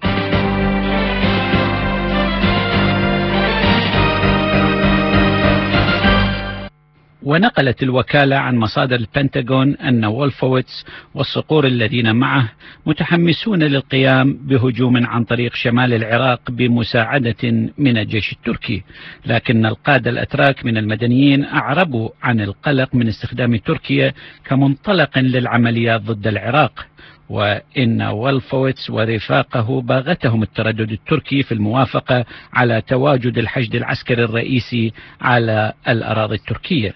ونقلت الوكالة عن مصادر البنتاغون أن وولفويتس والصقور الذين معه متحمسون للقيام بهجوم عن طريق شمال العراق بمساعدة من الجيش التركي، لكن القادة الأتراك من المدنيين أعربوا عن القلق من استخدام تركيا كمنطلق للعمليات ضد العراق، وإن وولفويتس ورفاقه باغتهم التردد التركي في الموافقة على تواجد الحشد العسكري الرئيسي على الأراضي التركية.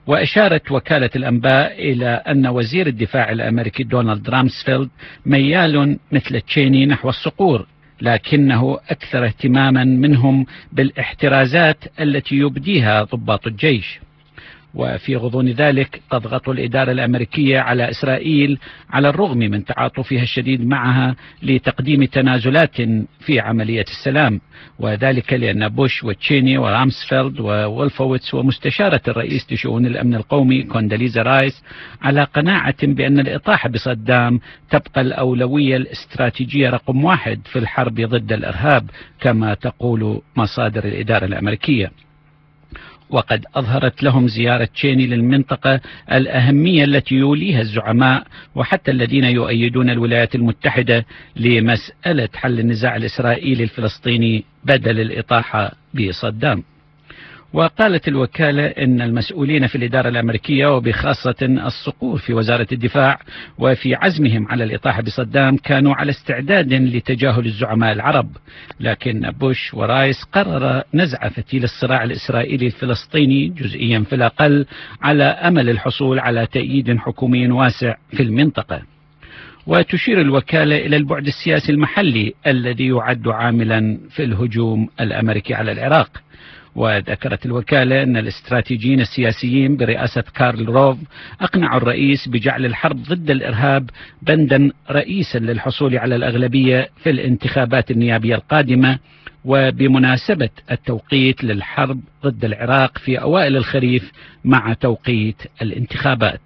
وأشارت وكالة الأنباء إلى أن وزير الدفاع الأمريكي دونالد رامسفيلد ميال مثل تشيني نحو الصقور، لكنه أكثر اهتماما منهم بالاحترازات التي يبديها ضباط الجيش. وفي غضون ذلك تضغط الإدارة الأمريكية على إسرائيل على الرغم من تعاطفها الشديد معها لتقديم تنازلات في عملية السلام، وذلك لأن بوش وتشيني ورامسفيلد وولفويتس ومستشارة الرئيس لشؤون الأمن القومي كونداليزا رايس على قناعة بأن الإطاحة بصدام تبقى الأولوية الاستراتيجية رقم 1 في الحرب ضد الإرهاب كما تقول مصادر الإدارة الأمريكية. وقد أظهرت لهم زيارة تشيني للمنطقة الأهمية التي يوليها الزعماء وحتى الذين يؤيدون الولايات المتحدة لمسألة حل النزاع الإسرائيلي الفلسطيني بدل الإطاحة بصدام. وقالت الوكالة إن المسؤولين في الإدارة الأمريكية وبخاصة الصقور في وزارة الدفاع وفي عزمهم على الإطاحة بصدام كانوا على استعداد لتجاهل الزعماء العرب، لكن بوش ورايس قرر نزع فتيل الصراع الإسرائيلي الفلسطيني جزئيا في الأقل على أمل الحصول على تأييد حكومي واسع في المنطقة. وتشير الوكالة إلى البعد السياسي المحلي الذي يعد عاملا في الهجوم الأمريكي على العراق. وذكرت الوكالة أن الاستراتيجيين السياسيين برئاسة كارل روف أقنعوا الرئيس بجعل الحرب ضد الإرهاب بندا رئيسا للحصول على الأغلبية في الانتخابات النيابية القادمة، وبمناسبة التوقيت للحرب ضد العراق في أوائل الخريف مع توقيت الانتخابات.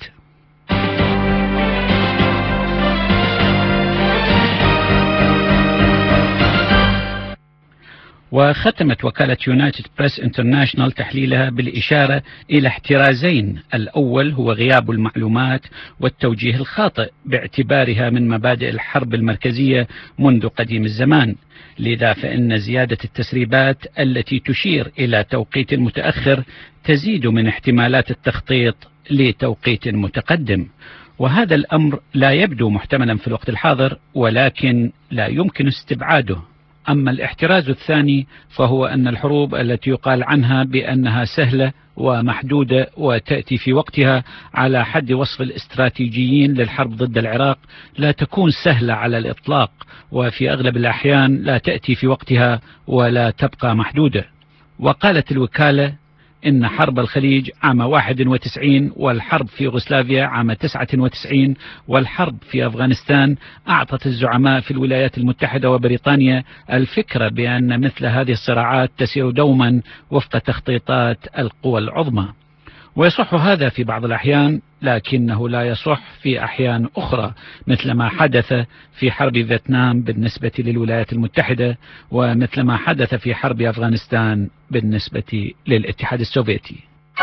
وختمت وكالة يونايتد بريس انترناشنال تحليلها بالإشارة إلى احترازين، الأول هو غياب المعلومات والتوجيه الخاطئ باعتبارها من مبادئ الحرب المركزية منذ قديم الزمان، لذا فإن زيادة التسريبات التي تشير إلى توقيت متأخر تزيد من احتمالات التخطيط لتوقيت متقدم، وهذا الأمر لا يبدو محتملا في الوقت الحاضر ولكن لا يمكن استبعاده. أما الاحتراز الثاني فهو أن الحروب التي يقال عنها بأنها سهلة ومحدودة وتأتي في وقتها على حد وصف الاستراتيجيين للحرب ضد العراق لا تكون سهلة على الإطلاق، وفي أغلب الأحيان لا تأتي في وقتها ولا تبقى محدودة. وقالت الوكالة إن حرب الخليج عام 91 والحرب في يوغوسلافيا عام 99 والحرب في أفغانستان أعطت الزعماء في الولايات المتحدة وبريطانيا الفكرة بأن مثل هذه الصراعات تسير دوما وفق تخطيطات القوى العظمى، ويصح هذا في بعض الأحيان لكنه لا يصح في أحيان أخرى، مثل ما حدث في حرب فيتنام بالنسبة للولايات المتحدة ومثل ما حدث في حرب أفغانستان بالنسبة للاتحاد السوفيتي.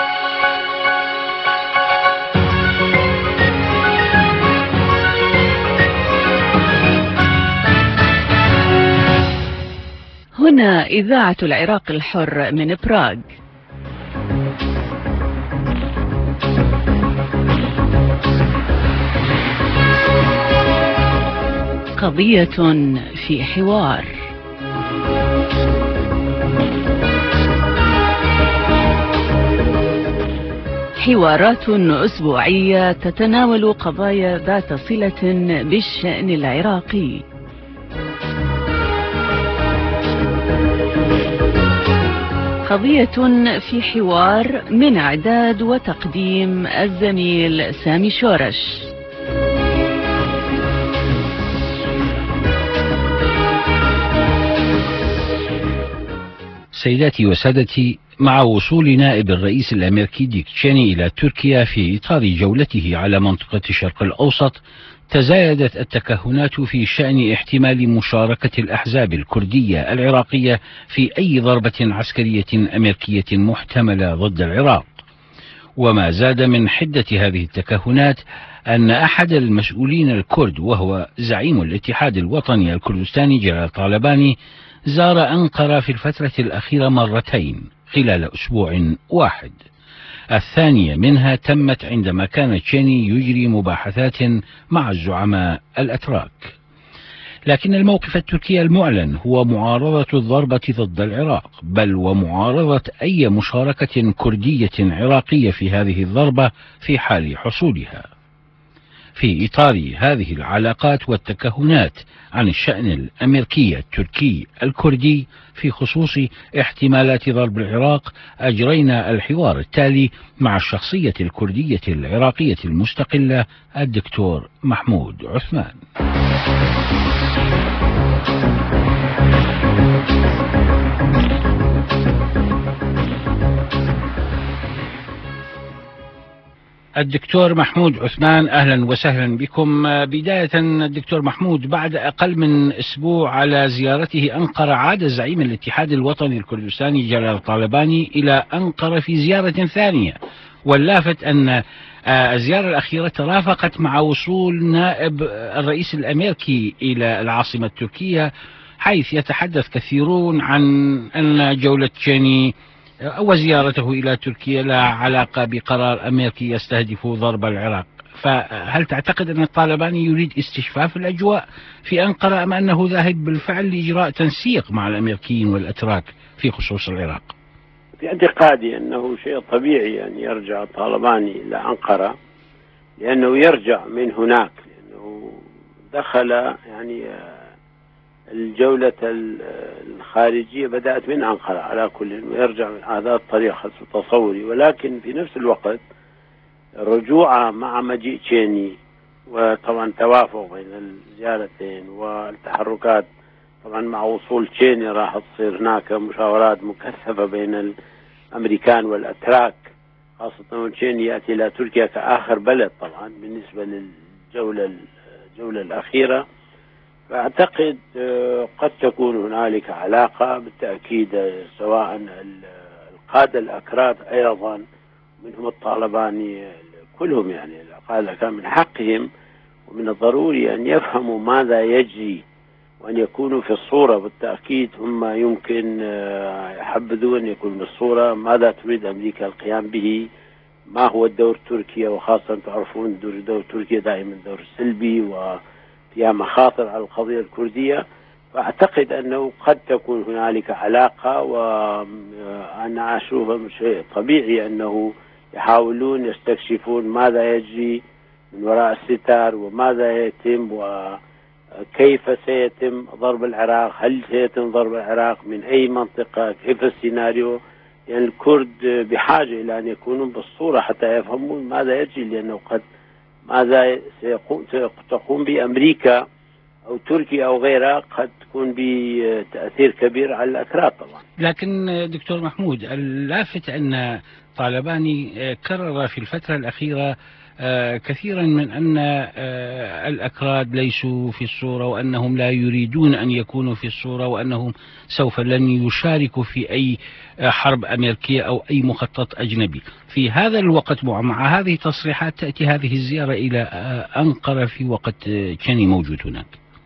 هنا إذاعة العراق الحر من براغ. قضية في حوار. حوارات أسبوعية تتناول قضايا ذات صلة بالشأن العراقي. قضية في حوار من إعداد وتقديم الزميل سامي شورش. سيداتي وسادتي، مع وصول نائب الرئيس الأمريكي ديك تشيني إلى تركيا في إطار جولته على منطقة الشرق الأوسط، تزايدت التكهنات في شأن احتمال مشاركة الأحزاب الكردية العراقية في أي ضربة عسكرية أمريكية محتملة ضد العراق. وما زاد من حدة هذه التكهنات أن أحد المسؤولين الكرد وهو زعيم الاتحاد الوطني الكردستاني جلال طالباني زار أنقرة في الفترة الأخيرة مرتين خلال أسبوع واحد. الثانية منها تمت عندما كان تشيني يجري مباحثات مع الزعماء الأتراك. لكن الموقف التركي المعلن هو معارضة الضربة ضد العراق، بل ومعارضة أي مشاركة كردية عراقية في هذه الضربة في حال حصولها. في إطار هذه العلاقات والتكهنات عن الشأن الأمريكي التركي الكردي في خصوص احتمالات ضرب العراق، أجرينا الحوار التالي مع الشخصية الكردية العراقية المستقلة الدكتور محمود عثمان. الدكتور محمود عثمان، أهلا وسهلا بكم. بداية الدكتور محمود، بعد أقل من أسبوع على زيارته أنقرة، عاد زعيم الاتحاد الوطني الكردستاني جلال طالباني إلى أنقرة في زيارة ثانية، واللافت أن الزيارة الأخيرة ترافقت مع وصول نائب الرئيس الأمريكي إلى العاصمة التركية، حيث يتحدث كثيرون عن أن جولة تشيني وزيارته إلى تركيا لها علاقة بقرار أمريكي يستهدف ضرب العراق. فهل تعتقد أن الطالباني يريد استشفاف الأجواء في أنقرة، أم أنه ذاهب بالفعل لإجراء تنسيق مع الأمريكيين والأتراك في خصوص العراق؟ في اعتقادي أنه شيء طبيعي أن يرجع الطالباني إلى أنقرة، لأنه يرجع من هناك، لأنه دخل يعني الجولة الخارجية بدأت من أنقرة على كل، ويرجع من هذا الطريق حسب تصوري. ولكن في نفس الوقت رجوعه مع مجيء تشيني، وطبعا توافق بين الزيارتين والتحركات، طبعا مع وصول تشيني راح تصير هناك مشاورات مكثفة بين الأمريكان والأتراك، خاصة أن تشيني يأتي إلى تركيا كآخر بلد طبعا بالنسبة للجولة الأخيرة. فأعتقد قد تكون هنالك علاقة بالتأكيد، سواء القادة الأكراد أيضا منهم الطالباني كلهم، يعني القادة كان من حقهم ومن الضروري أن يفهموا ماذا يجري وأن يكونوا في الصورة. بالتأكيد هم يمكن يحبذون أن يكونوا في الصورة، ماذا تريد أمريكا القيام به، ما هو الدور تركيا، وخاصة تعرفون دور تركيا دائما دور سلبي وفيها مخاطر على القضية الكردية. فأعتقد أنه قد تكون هنالك علاقة، وأنا أشوفه شيء طبيعي أنه يحاولون يستكشفون ماذا يجري من وراء الستار، وماذا يتم وكيف سيتم ضرب العراق، هل سيتم ضرب العراق من أي منطقة، كيف السيناريو. يعني الكرد بحاجة إلى أن يكونوا بالصورة حتى يفهمون ماذا يجري، لأنه قد ماذا تقوم بأمريكا أو تركيا أو غيرها قد تكون بتأثير كبير على الأكراد طبعا. لكن دكتور محمود، اللافت أن طالباني كرر في الفترة الأخيرة كثيرا من أن الأكراد ليسوا في الصورة، وأنهم لا يريدون أن يكونوا في الصورة، وأنهم سوف لن يشاركوا في أي حرب أمريكية أو أي مخطط أجنبي. في هذا الوقت مع هذه التصريحات تأتي هذه الزيارة إلى أنقرة في وقت تشيني موجود هناك.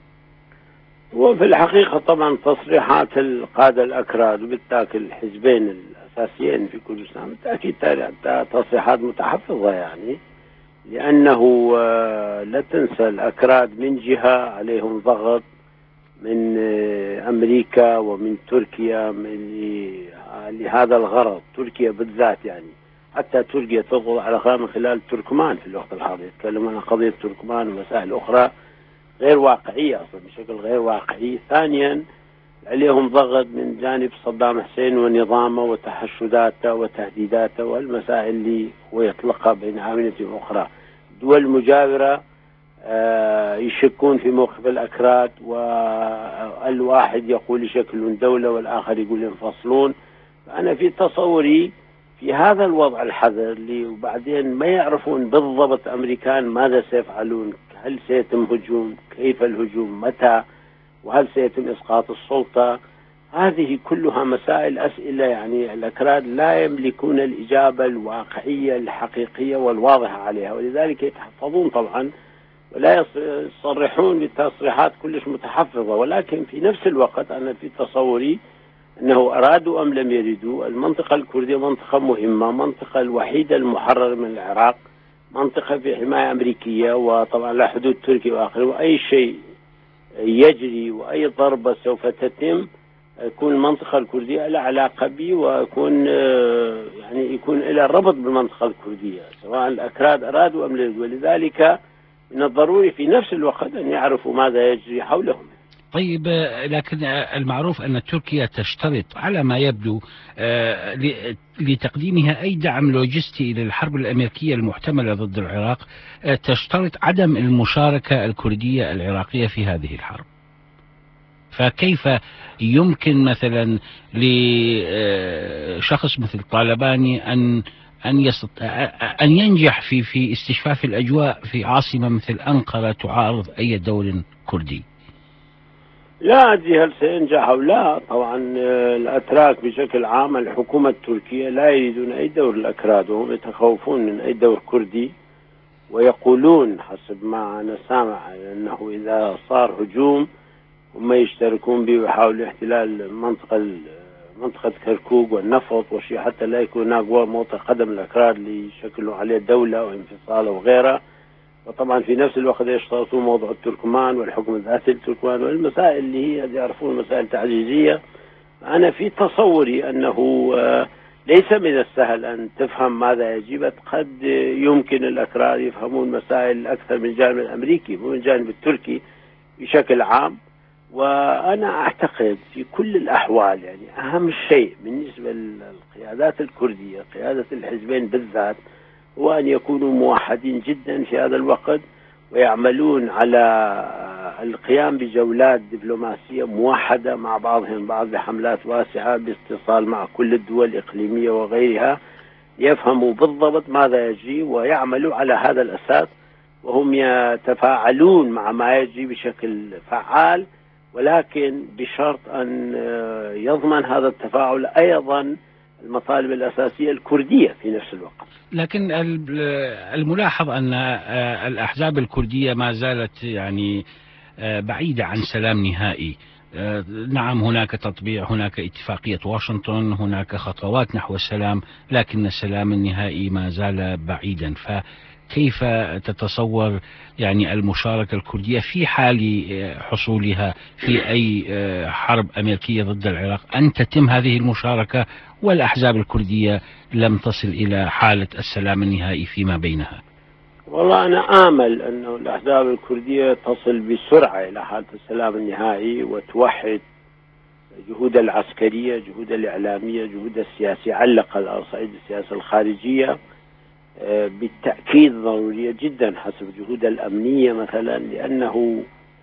وفي الحقيقة طبعا تصريحات القادة الأكراد وبالتالي الحزبين الأساسيين في كردستان بالتأكيد تصريحات متحفظة، يعني لأنه لا تنسى الأكراد من جهة عليهم ضغط من أمريكا ومن تركيا لهذا الغرض، تركيا بالذات، يعني حتى تركيا تضغط على الأخرى من خلال تركمان في الوقت الحاضر، يتكلمون عن قضية تركمان ومسائل أخرى غير واقعية أصلا، بشكل غير واقعي. ثانيا عليهم ضغط من جانب صدام حسين ونظامه وتحشداته وتهديداته والمسائل اللي هو يطلقها بين عاملة أخرى. دول مجاورة يشكون في موقف الأكراد، والواحد يقول يشكلون دولة والآخر يقول ينفصلون. فأنا في تصوري في هذا الوضع الحذر اللي وبعدين ما يعرفون بالضبط أمريكان ماذا سيفعلون، هل سيتم هجوم، كيف الهجوم، متى، وهل سيتم إسقاط السلطة. هذه كلها مسائل أسئلة، يعني الأكراد لا يملكون الإجابة الواقعية الحقيقية والواضحة عليها، ولذلك يتحفظون طبعا ولا يصرحون بتصريحات كلش متحفظة. ولكن في نفس الوقت أنا في تصوري أنه أرادوا أم لم يريدوا، المنطقة الكردية منطقة مهمة، منطقة الوحيدة المحررة من العراق، منطقة في حماية أمريكية، وطبعا لا حدود تركيا وآخره، وأي شيء يجري وأي ضربة سوف تتم يكون المنطقة الكردية لها علاقة به، ويكون يعني يكون لها ربط بالمنطقة الكردية سواء الأكراد أرادوا أم لا. ولذلك من الضروري في نفس الوقت أن يعرفوا ماذا يجري حولهم. طيب، لكن المعروف أن تركيا تشترط على ما يبدو لتقديمها أي دعم لوجستي إلى الحرب الأمريكية المحتملة ضد العراق، تشترط عدم المشاركة الكردية العراقية في هذه الحرب. فكيف يمكن مثلا لشخص مثل طالباني أن ينجح في استشفاف الأجواء في عاصمة مثل أنقرة تعارض أي دول كردي؟ لا أدري هل سينجح أو لا. طبعا الأتراك بشكل عام، الحكومة التركية لا يريدون أي دور الأكراد، وهم يتخوفون من أي دور كردي، ويقولون حسب ما أنا سامع أنه إذا صار هجوم هم يشتركون به ويحاولوا احتلال منطقة كركوك والنفط والشيء، حتى لا يكون هناك موطئ قدم الأكراد ليشكلوا عليه دولة وانفصال وغيرها. وطبعا في نفس الوقت يشترطون موضوع التركمان والحكم الذاتي للتركمان والمسائل اللي هي يعرفون مسائل تعجيزية. أنا في تصوري أنه ليس من السهل أن تفهم ماذا يجب. قد يمكن الأكراد يفهمون مسائل أكثر من الجانب الأمريكي ومن الجانب التركي بشكل عام. وأنا أعتقد في كل الأحوال يعني أهم شيء بالنسبة للقيادات الكردية، قيادة الحزبين بالذات، هو أن يكونوا موحدين جدا في هذا الوقت، ويعملون على القيام بجولات دبلوماسية موحدة مع بعضهم بعض بحملات واسعة باتصال مع كل الدول الإقليمية وغيرها، يفهموا بالضبط ماذا يجري ويعملوا على هذا الأساس، وهم يتفاعلون مع ما يجري بشكل فعال، ولكن بشرط أن يضمن هذا التفاعل أيضا المطالب الأساسية الكردية في نفس الوقت. لكن الملاحظ أن الأحزاب الكردية ما زالت يعني بعيدة عن سلام نهائي. نعم، هناك تطبيع، هناك اتفاقية واشنطن، هناك خطوات نحو السلام، لكن السلام النهائي ما زال بعيدا. فكيف تتصور يعني المشاركة الكردية في حال حصولها في أي حرب أمريكية ضد العراق أن تتم هذه المشاركة والأحزاب الكردية لم تصل إلى حالة السلام النهائي فيما بينها؟ والله أنا آمل أن الأحزاب الكردية تصل بسرعة إلى حالة السلام النهائي وتوحد جهود العسكرية، جهود الإعلامية، جهود السياسية على الأقل على صعيد السياسة الخارجية بالتأكيد ضرورية جدا حسب جهود الأمنية مثلا، لأنه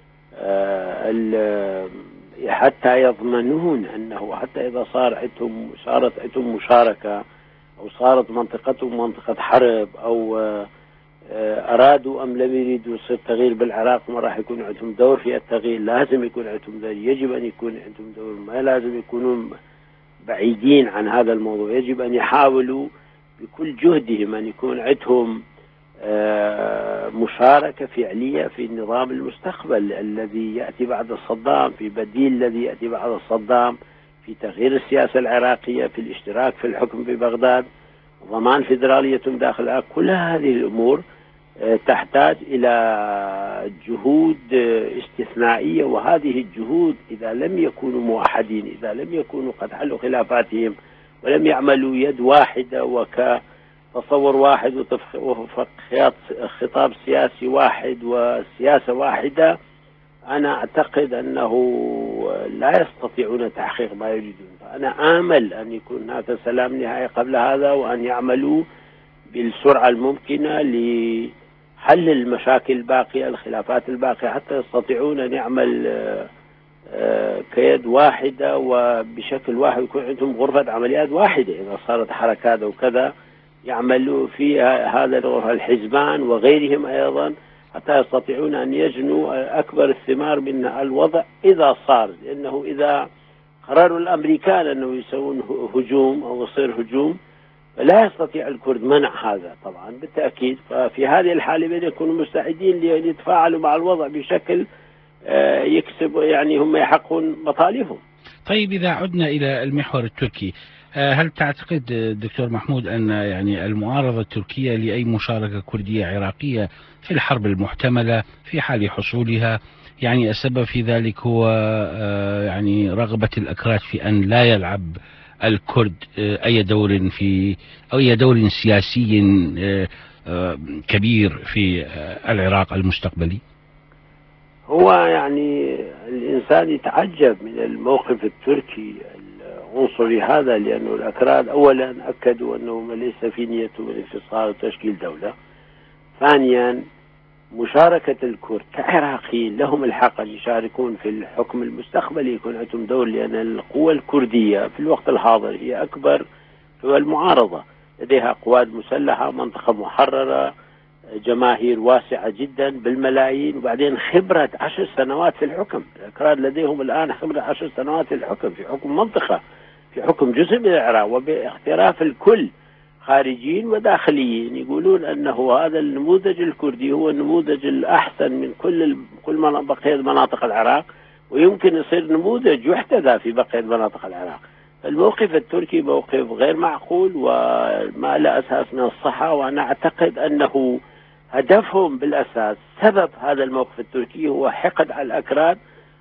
حتى يضمنون أنه حتى إذا صارت عندهم مشاركة أو صارت منطقتهم منطقة حرب أو أرادوا أم لم يريدوا يصير تغيير بالعراق، ما راح يكون عندهم دور في التغيير. لازم يكون عندهم دور، يجب أن يكون عندهم دور، ما لازم يكونون بعيدين عن هذا الموضوع. يجب أن يحاولوا بكل جهدهم أن يكون عندهم مشاركة فعلية في النظام المستقبل الذي يأتي بعد صدام، في بديل الذي يأتي بعد صدام، في تغيير السياسة العراقية، في الاشتراك في الحكم ببغداد، ضمان فيدرالية داخل العراق. كل هذه الأمور تحتاج إلى جهود استثنائية، وهذه الجهود إذا لم يكونوا موحدين، إذا لم يكونوا قد حلوا خلافاتهم ولم يعملوا يد واحدة وكتصور واحد وفق خطاب سياسي واحد وسياسة واحدة، أنا أعتقد أنه لا يستطيعون تحقيق ما يريدون. فأنا آمل أن يكون هناك سلام نهائي قبل هذا، وأن يعملوا بالسرعة الممكنة لحل المشاكل الباقية، الخلافات الباقية، حتى يستطيعون أن يعمل كيد واحدة وبشكل واحد، يكون عندهم غرفة عمليات واحدة. إذا صارت حركات أو كذا يعملوا فيها هذا الحزبان وغيرهم أيضا، حتى يستطيعون أن يجنوا أكبر الثمار من الوضع إذا صار. لأنه إذا قرروا الأمريكان أنه يسوون هجوم أو يصير هجوم، فلا يستطيع الكرد منع هذا طبعا بالتأكيد. ففي هذه الحالة يكونوا مستعدين ليتفاعلوا مع الوضع بشكل يكسب، يعني هم يحققون مطالبهم. طيب، إذا عدنا إلى المحور التركي، هل تعتقد دكتور محمود أن يعني المعارضة التركية لأي مشاركة كردية عراقية في الحرب المحتملة في حال حصولها يعني السبب في ذلك هو يعني رغبة الأكراد في أن لا يلعب الكرد أي دور سياسي كبير في العراق المستقبلي؟ هو يعني الإنسان يتعجب من الموقف التركي العنصري هذا، لأنه الأكراد أولا أكدوا أنه ليس في نيتهم الانفصال وتشكيل دولة. ثانيا مشاركة الكرد كعراقيين لهم الحق أن يشاركون في الحكم المستقبلي، يكون عندهم دور، لأن القوى الكردية في الوقت الحاضر هي أكبر قوى المعارضة، لديها قوات مسلحة، منطقة محررة، جماهير واسعة جدا بالملايين، وبعدين خبرة 10 سنوات في الحكم. الأكراد لديهم الآن خبرة 10 سنوات في الحكم، في حكم منطقة، في حكم جزء من العراق، وباختراف الكل خارجيين وداخليين يقولون أنه هذا النموذج الكردي هو النموذج الأحسن من كل بقية مناطق العراق، ويمكن يصير نموذج يحتذى في بقية مناطق العراق. الموقف التركي موقف غير معقول وما له أساس من الصحة، وأنا أعتقد أنه هدفهم بالأساس سبب هذا الموقف التركي هو حقد على الأكراد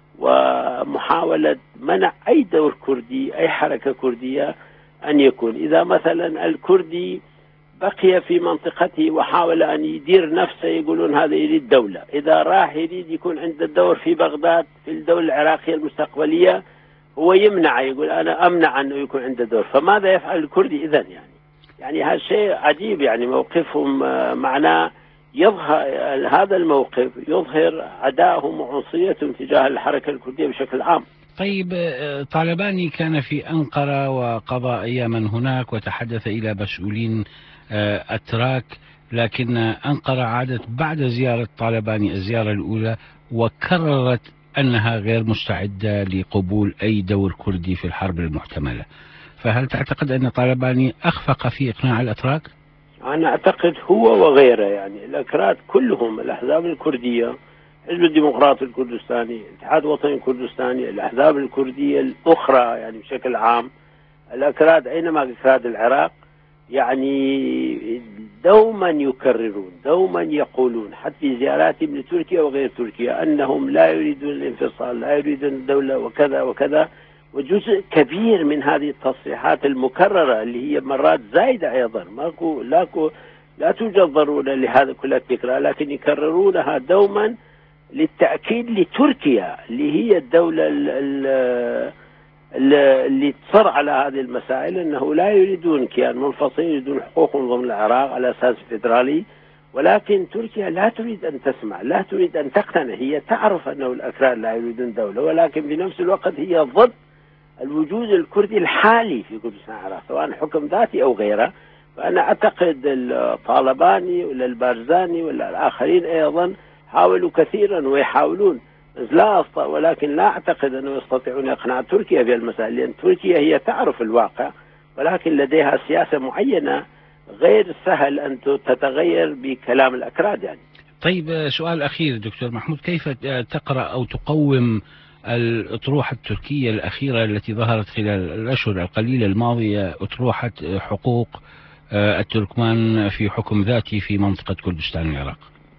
ومحاولة منع أي دور كردي، أي حركة كردية أن يكون. إذا مثلا الكردي بقي في منطقته وحاول أن يدير نفسه، يقولون هذا يريد دولة. إذا راح يريد يكون عنده دور في بغداد في الدولة العراقية المستقبلية، هو يمنع، يقول أنا أمنع أنه يكون عنده دور. فماذا يفعل الكردي إذن؟ يعني هذا شيء عجيب. يعني موقفهم معناه يظهر هذا الموقف يظهر عداءهم وعنصريتهم تجاه الحركة الكردية بشكل عام. طيب، طالباني كان في أنقرة وقضى أياما هناك وتحدث إلى مسؤولين أتراك، لكن أنقرة عادت بعد زيارة طالباني الزيارة الأولى وكررت أنها غير مستعدة لقبول أي دور كردي في الحرب المحتملة. فهل تعتقد أن طالباني أخفق في إقناع الأتراك؟ أنا أعتقد هو وغيره، يعني الأكراد كلهم، الأحزاب الكردية، حزب الديمقراطي الكردستاني، الاتحاد الوطني الكردستاني، الأحزاب الكردية الأخرى، يعني بشكل عام الأكراد أينما أكراد العراق يعني دوما يكررون، دوما يقولون حتى في زياراتهم لتركيا وغير تركيا أنهم لا يريدون الانفصال، لا يريدون الدولة وكذا وكذا. وجزء كبير من هذه التصريحات المكررة اللي هي مرات زايدة أيضا، لا توجد ضرورة لهذا كل التكرار، لكن يكررونها دوما للتأكيد لتركيا اللي هي الدولة اللي تصر على هذه المسائل، أنه لا يريدون كيان منفصل، يريدون حقوقهم ضمن العراق على أساس فيدرالي. ولكن تركيا لا تريد أن تسمع، لا تريد أن تقتنع. هي تعرف أنه الأكراد لا يريدون دولة، ولكن بنفس الوقت هي ضد الوجود الكردي الحالي في كردستان العراق، سواء حكم ذاتي أو غيره. فأنا أعتقد الطالباني ولا البارزاني ولا الآخرين أيضا حاولوا كثيرا ويحاولون، ولكن لا أعتقد أنهم يستطيعون إقناع تركيا في المسائل، لأن تركيا هي تعرف الواقع، ولكن لديها سياسة معينة غير سهل أن تتغير بكلام الأكراد. يعني طيب، سؤال أخير دكتور محمود، كيف تقرأ أو تقوم الأطروحة التركية الأخيرة التي ظهرت خلال الأشهر القليلة الماضية، أطروحة حقوق التركمان في حكم ذاتي في منطقة كردستان العراق؟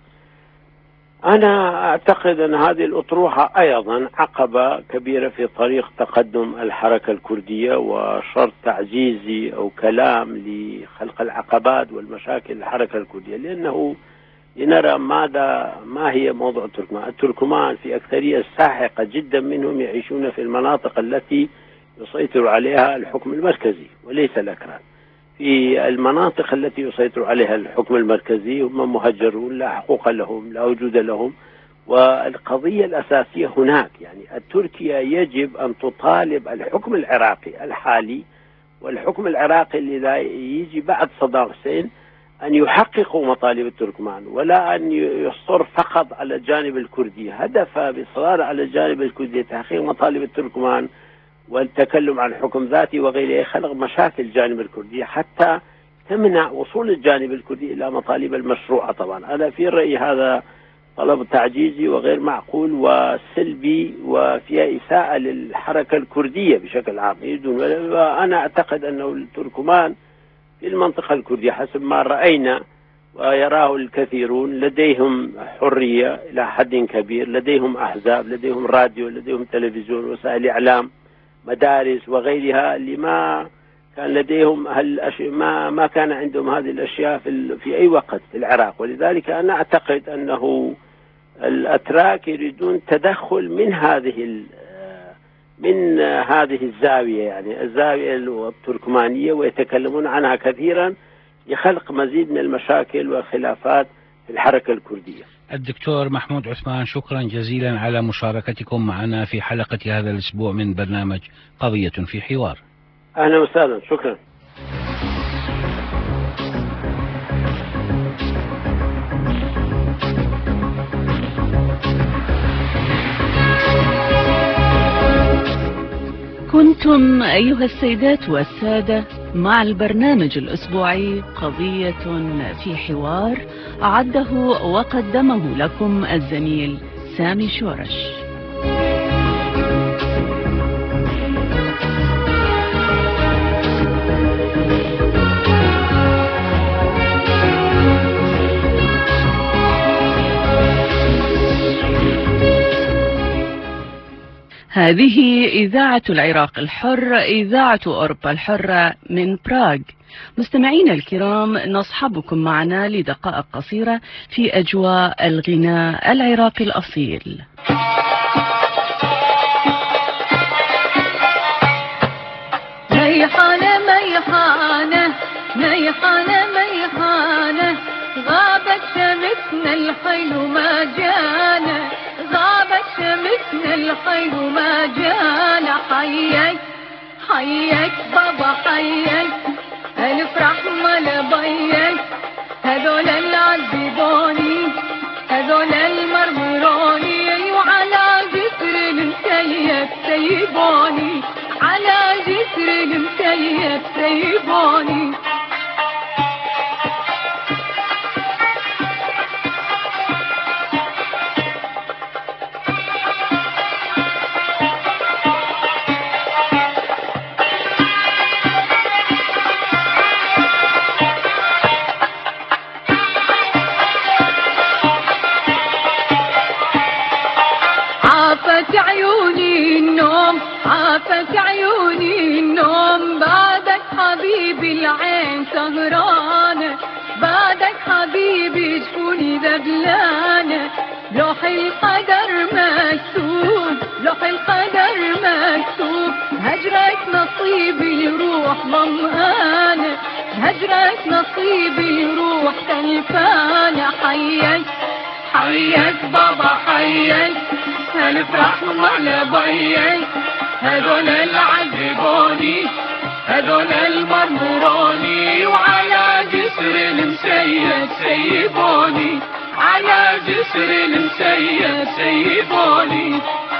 أنا أعتقد أن هذه الأطروحة أيضا عقبة كبيرة في طريق تقدم الحركة الكردية، وشرط تعزيزي أو كلام لخلق العقبات والمشاكل للحركة الكردية، لأنه لنرى ما هي موضوع التركمان. التركمان في أكثرية ساحقة جدا منهم يعيشون في المناطق التي يسيطر عليها الحكم المركزي وليس الأكراد. في المناطق التي يسيطر عليها الحكم المركزي هم مهجرون، لا حقوق لهم، لا وجود لهم. والقضية الأساسية هناك، يعني تركيا يجب أن تطالب الحكم العراقي الحالي والحكم العراقي اللي يجي بعد صدام حسين أن يحققوا مطالب التركمان، ولا أن يصر فقط على الجانب الكردي. هدف بإصرار على الجانب الكردي تحقيق مطالب التركمان والتكلم عن حكم ذاتي وغيره، خلق مشاكل الجانب الكردي حتى تمنع وصول الجانب الكردي إلى مطالب المشروعة. طبعا أنا في رأيي هذا طلب تعجيزي وغير معقول وسلبي وفيها إساءة للحركة الكردية بشكل عام. أنا أعتقد أنه التركمان في المنطقة الكردية حسب ما رأينا ويراه الكثيرون، لديهم حرية إلى حد كبير، لديهم أحزاب، لديهم راديو، لديهم تلفزيون، وسائل إعلام، مدارس وغيرها، اللي ما كان لديهم ما كان عندهم هذه الأشياء في أي وقت في العراق. ولذلك أنا أعتقد أنه الأتراك يريدون تدخل من هذه الزاوية، يعني الزاوية التركمانية، ويتكلمون عنها كثيرا لخلق مزيد من المشاكل والخلافات في الحركة الكردية. الدكتور محمود عثمان، شكرا جزيلا على مشاركتكم معنا في حلقة هذا الأسبوع من برنامج قضية في حوار. أهلا وسهلا، شكرا. كنتم أيها السيدات والسادة مع البرنامج الأسبوعي قضية في حوار، أعده وقدمه لكم الزميل سامي شورش. هذه إذاعة العراق الحر، إذاعة أوروبا الحرة من براغ. مستمعينا الكرام، نصحبكم معنا لدقائق قصيرة في أجواء الغناء العراقي الأصيل. ميحانة ميحانة ميحانة ميحانة، غابت شمسنا الحلو ما جانا، غابت شمسنا الحلو ما جانا. حيك حيك بابا حيك، الفرح مال بيك، هذول العذبوني هذول المرمروني، وعلى جسر المسيب سيبوني، على جسر المسيب سيبوني. عافت عيوني النوم، عافت عيوني النوم، بعدك حبيبي العين سهرانة، بعدك حبيبي جفوني ذبلانة. لوح القدر مكتوب، لوح القدر مكتوب، هجرك نصيبي روح ظمآنة، هجرك نصيبي روح تلفانة. حيك حيك بابا حيك، الفرح مال بيك، هذول العذبوني هذول المرمروني، وعلى جسر المسيب سيبوني، على جسر المسيب سيبوني.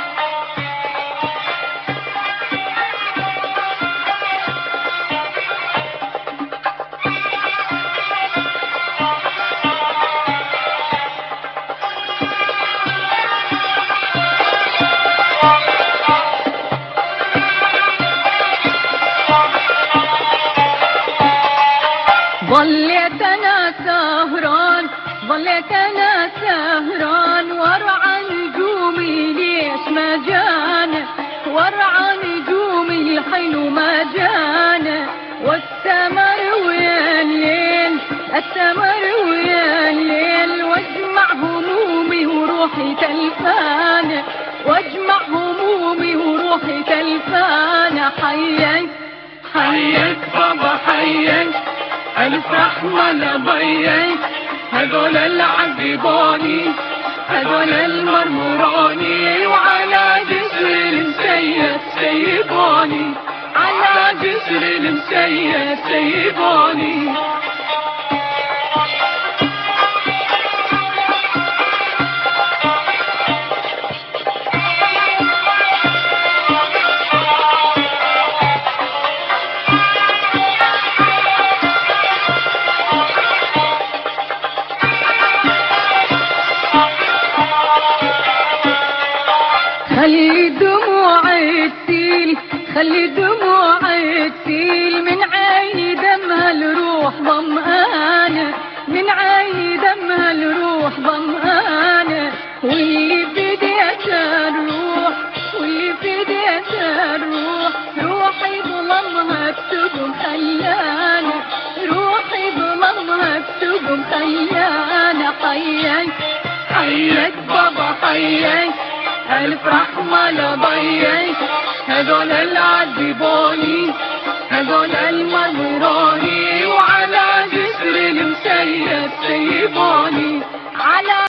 ظليت انا سهران، ظليت انا سهران، وارعى نجومي ليش ما جانا، وارعى نجومي الحلو ما جانا. والسمر ويا الليل، السمر ويا الليل، واجمع همومي وروحي تلفانة، واجمع همومي وروحي تلفانة. حيك حيك بابا حيك، الفرح مال بيك، هذول العذبوني هذول المرمروني، وعلى جسر المسيب سيبوني، على جسر المسيب سيبوني. خلي دموعي تسيل، خلي دموعي تسيل، من عيني دمها الروح ظمآنة، من عيني واللي بديته الروح، واللي بديته الروح، روحي ظلمها بتقوم خيانة، روحي ظلمها بتقوم خيانة. حيك حيك بابا حيك، ألف رحمة لضيك، هذول العذبوني هذول المغروني، وعلى جسر المسيب سيبوني على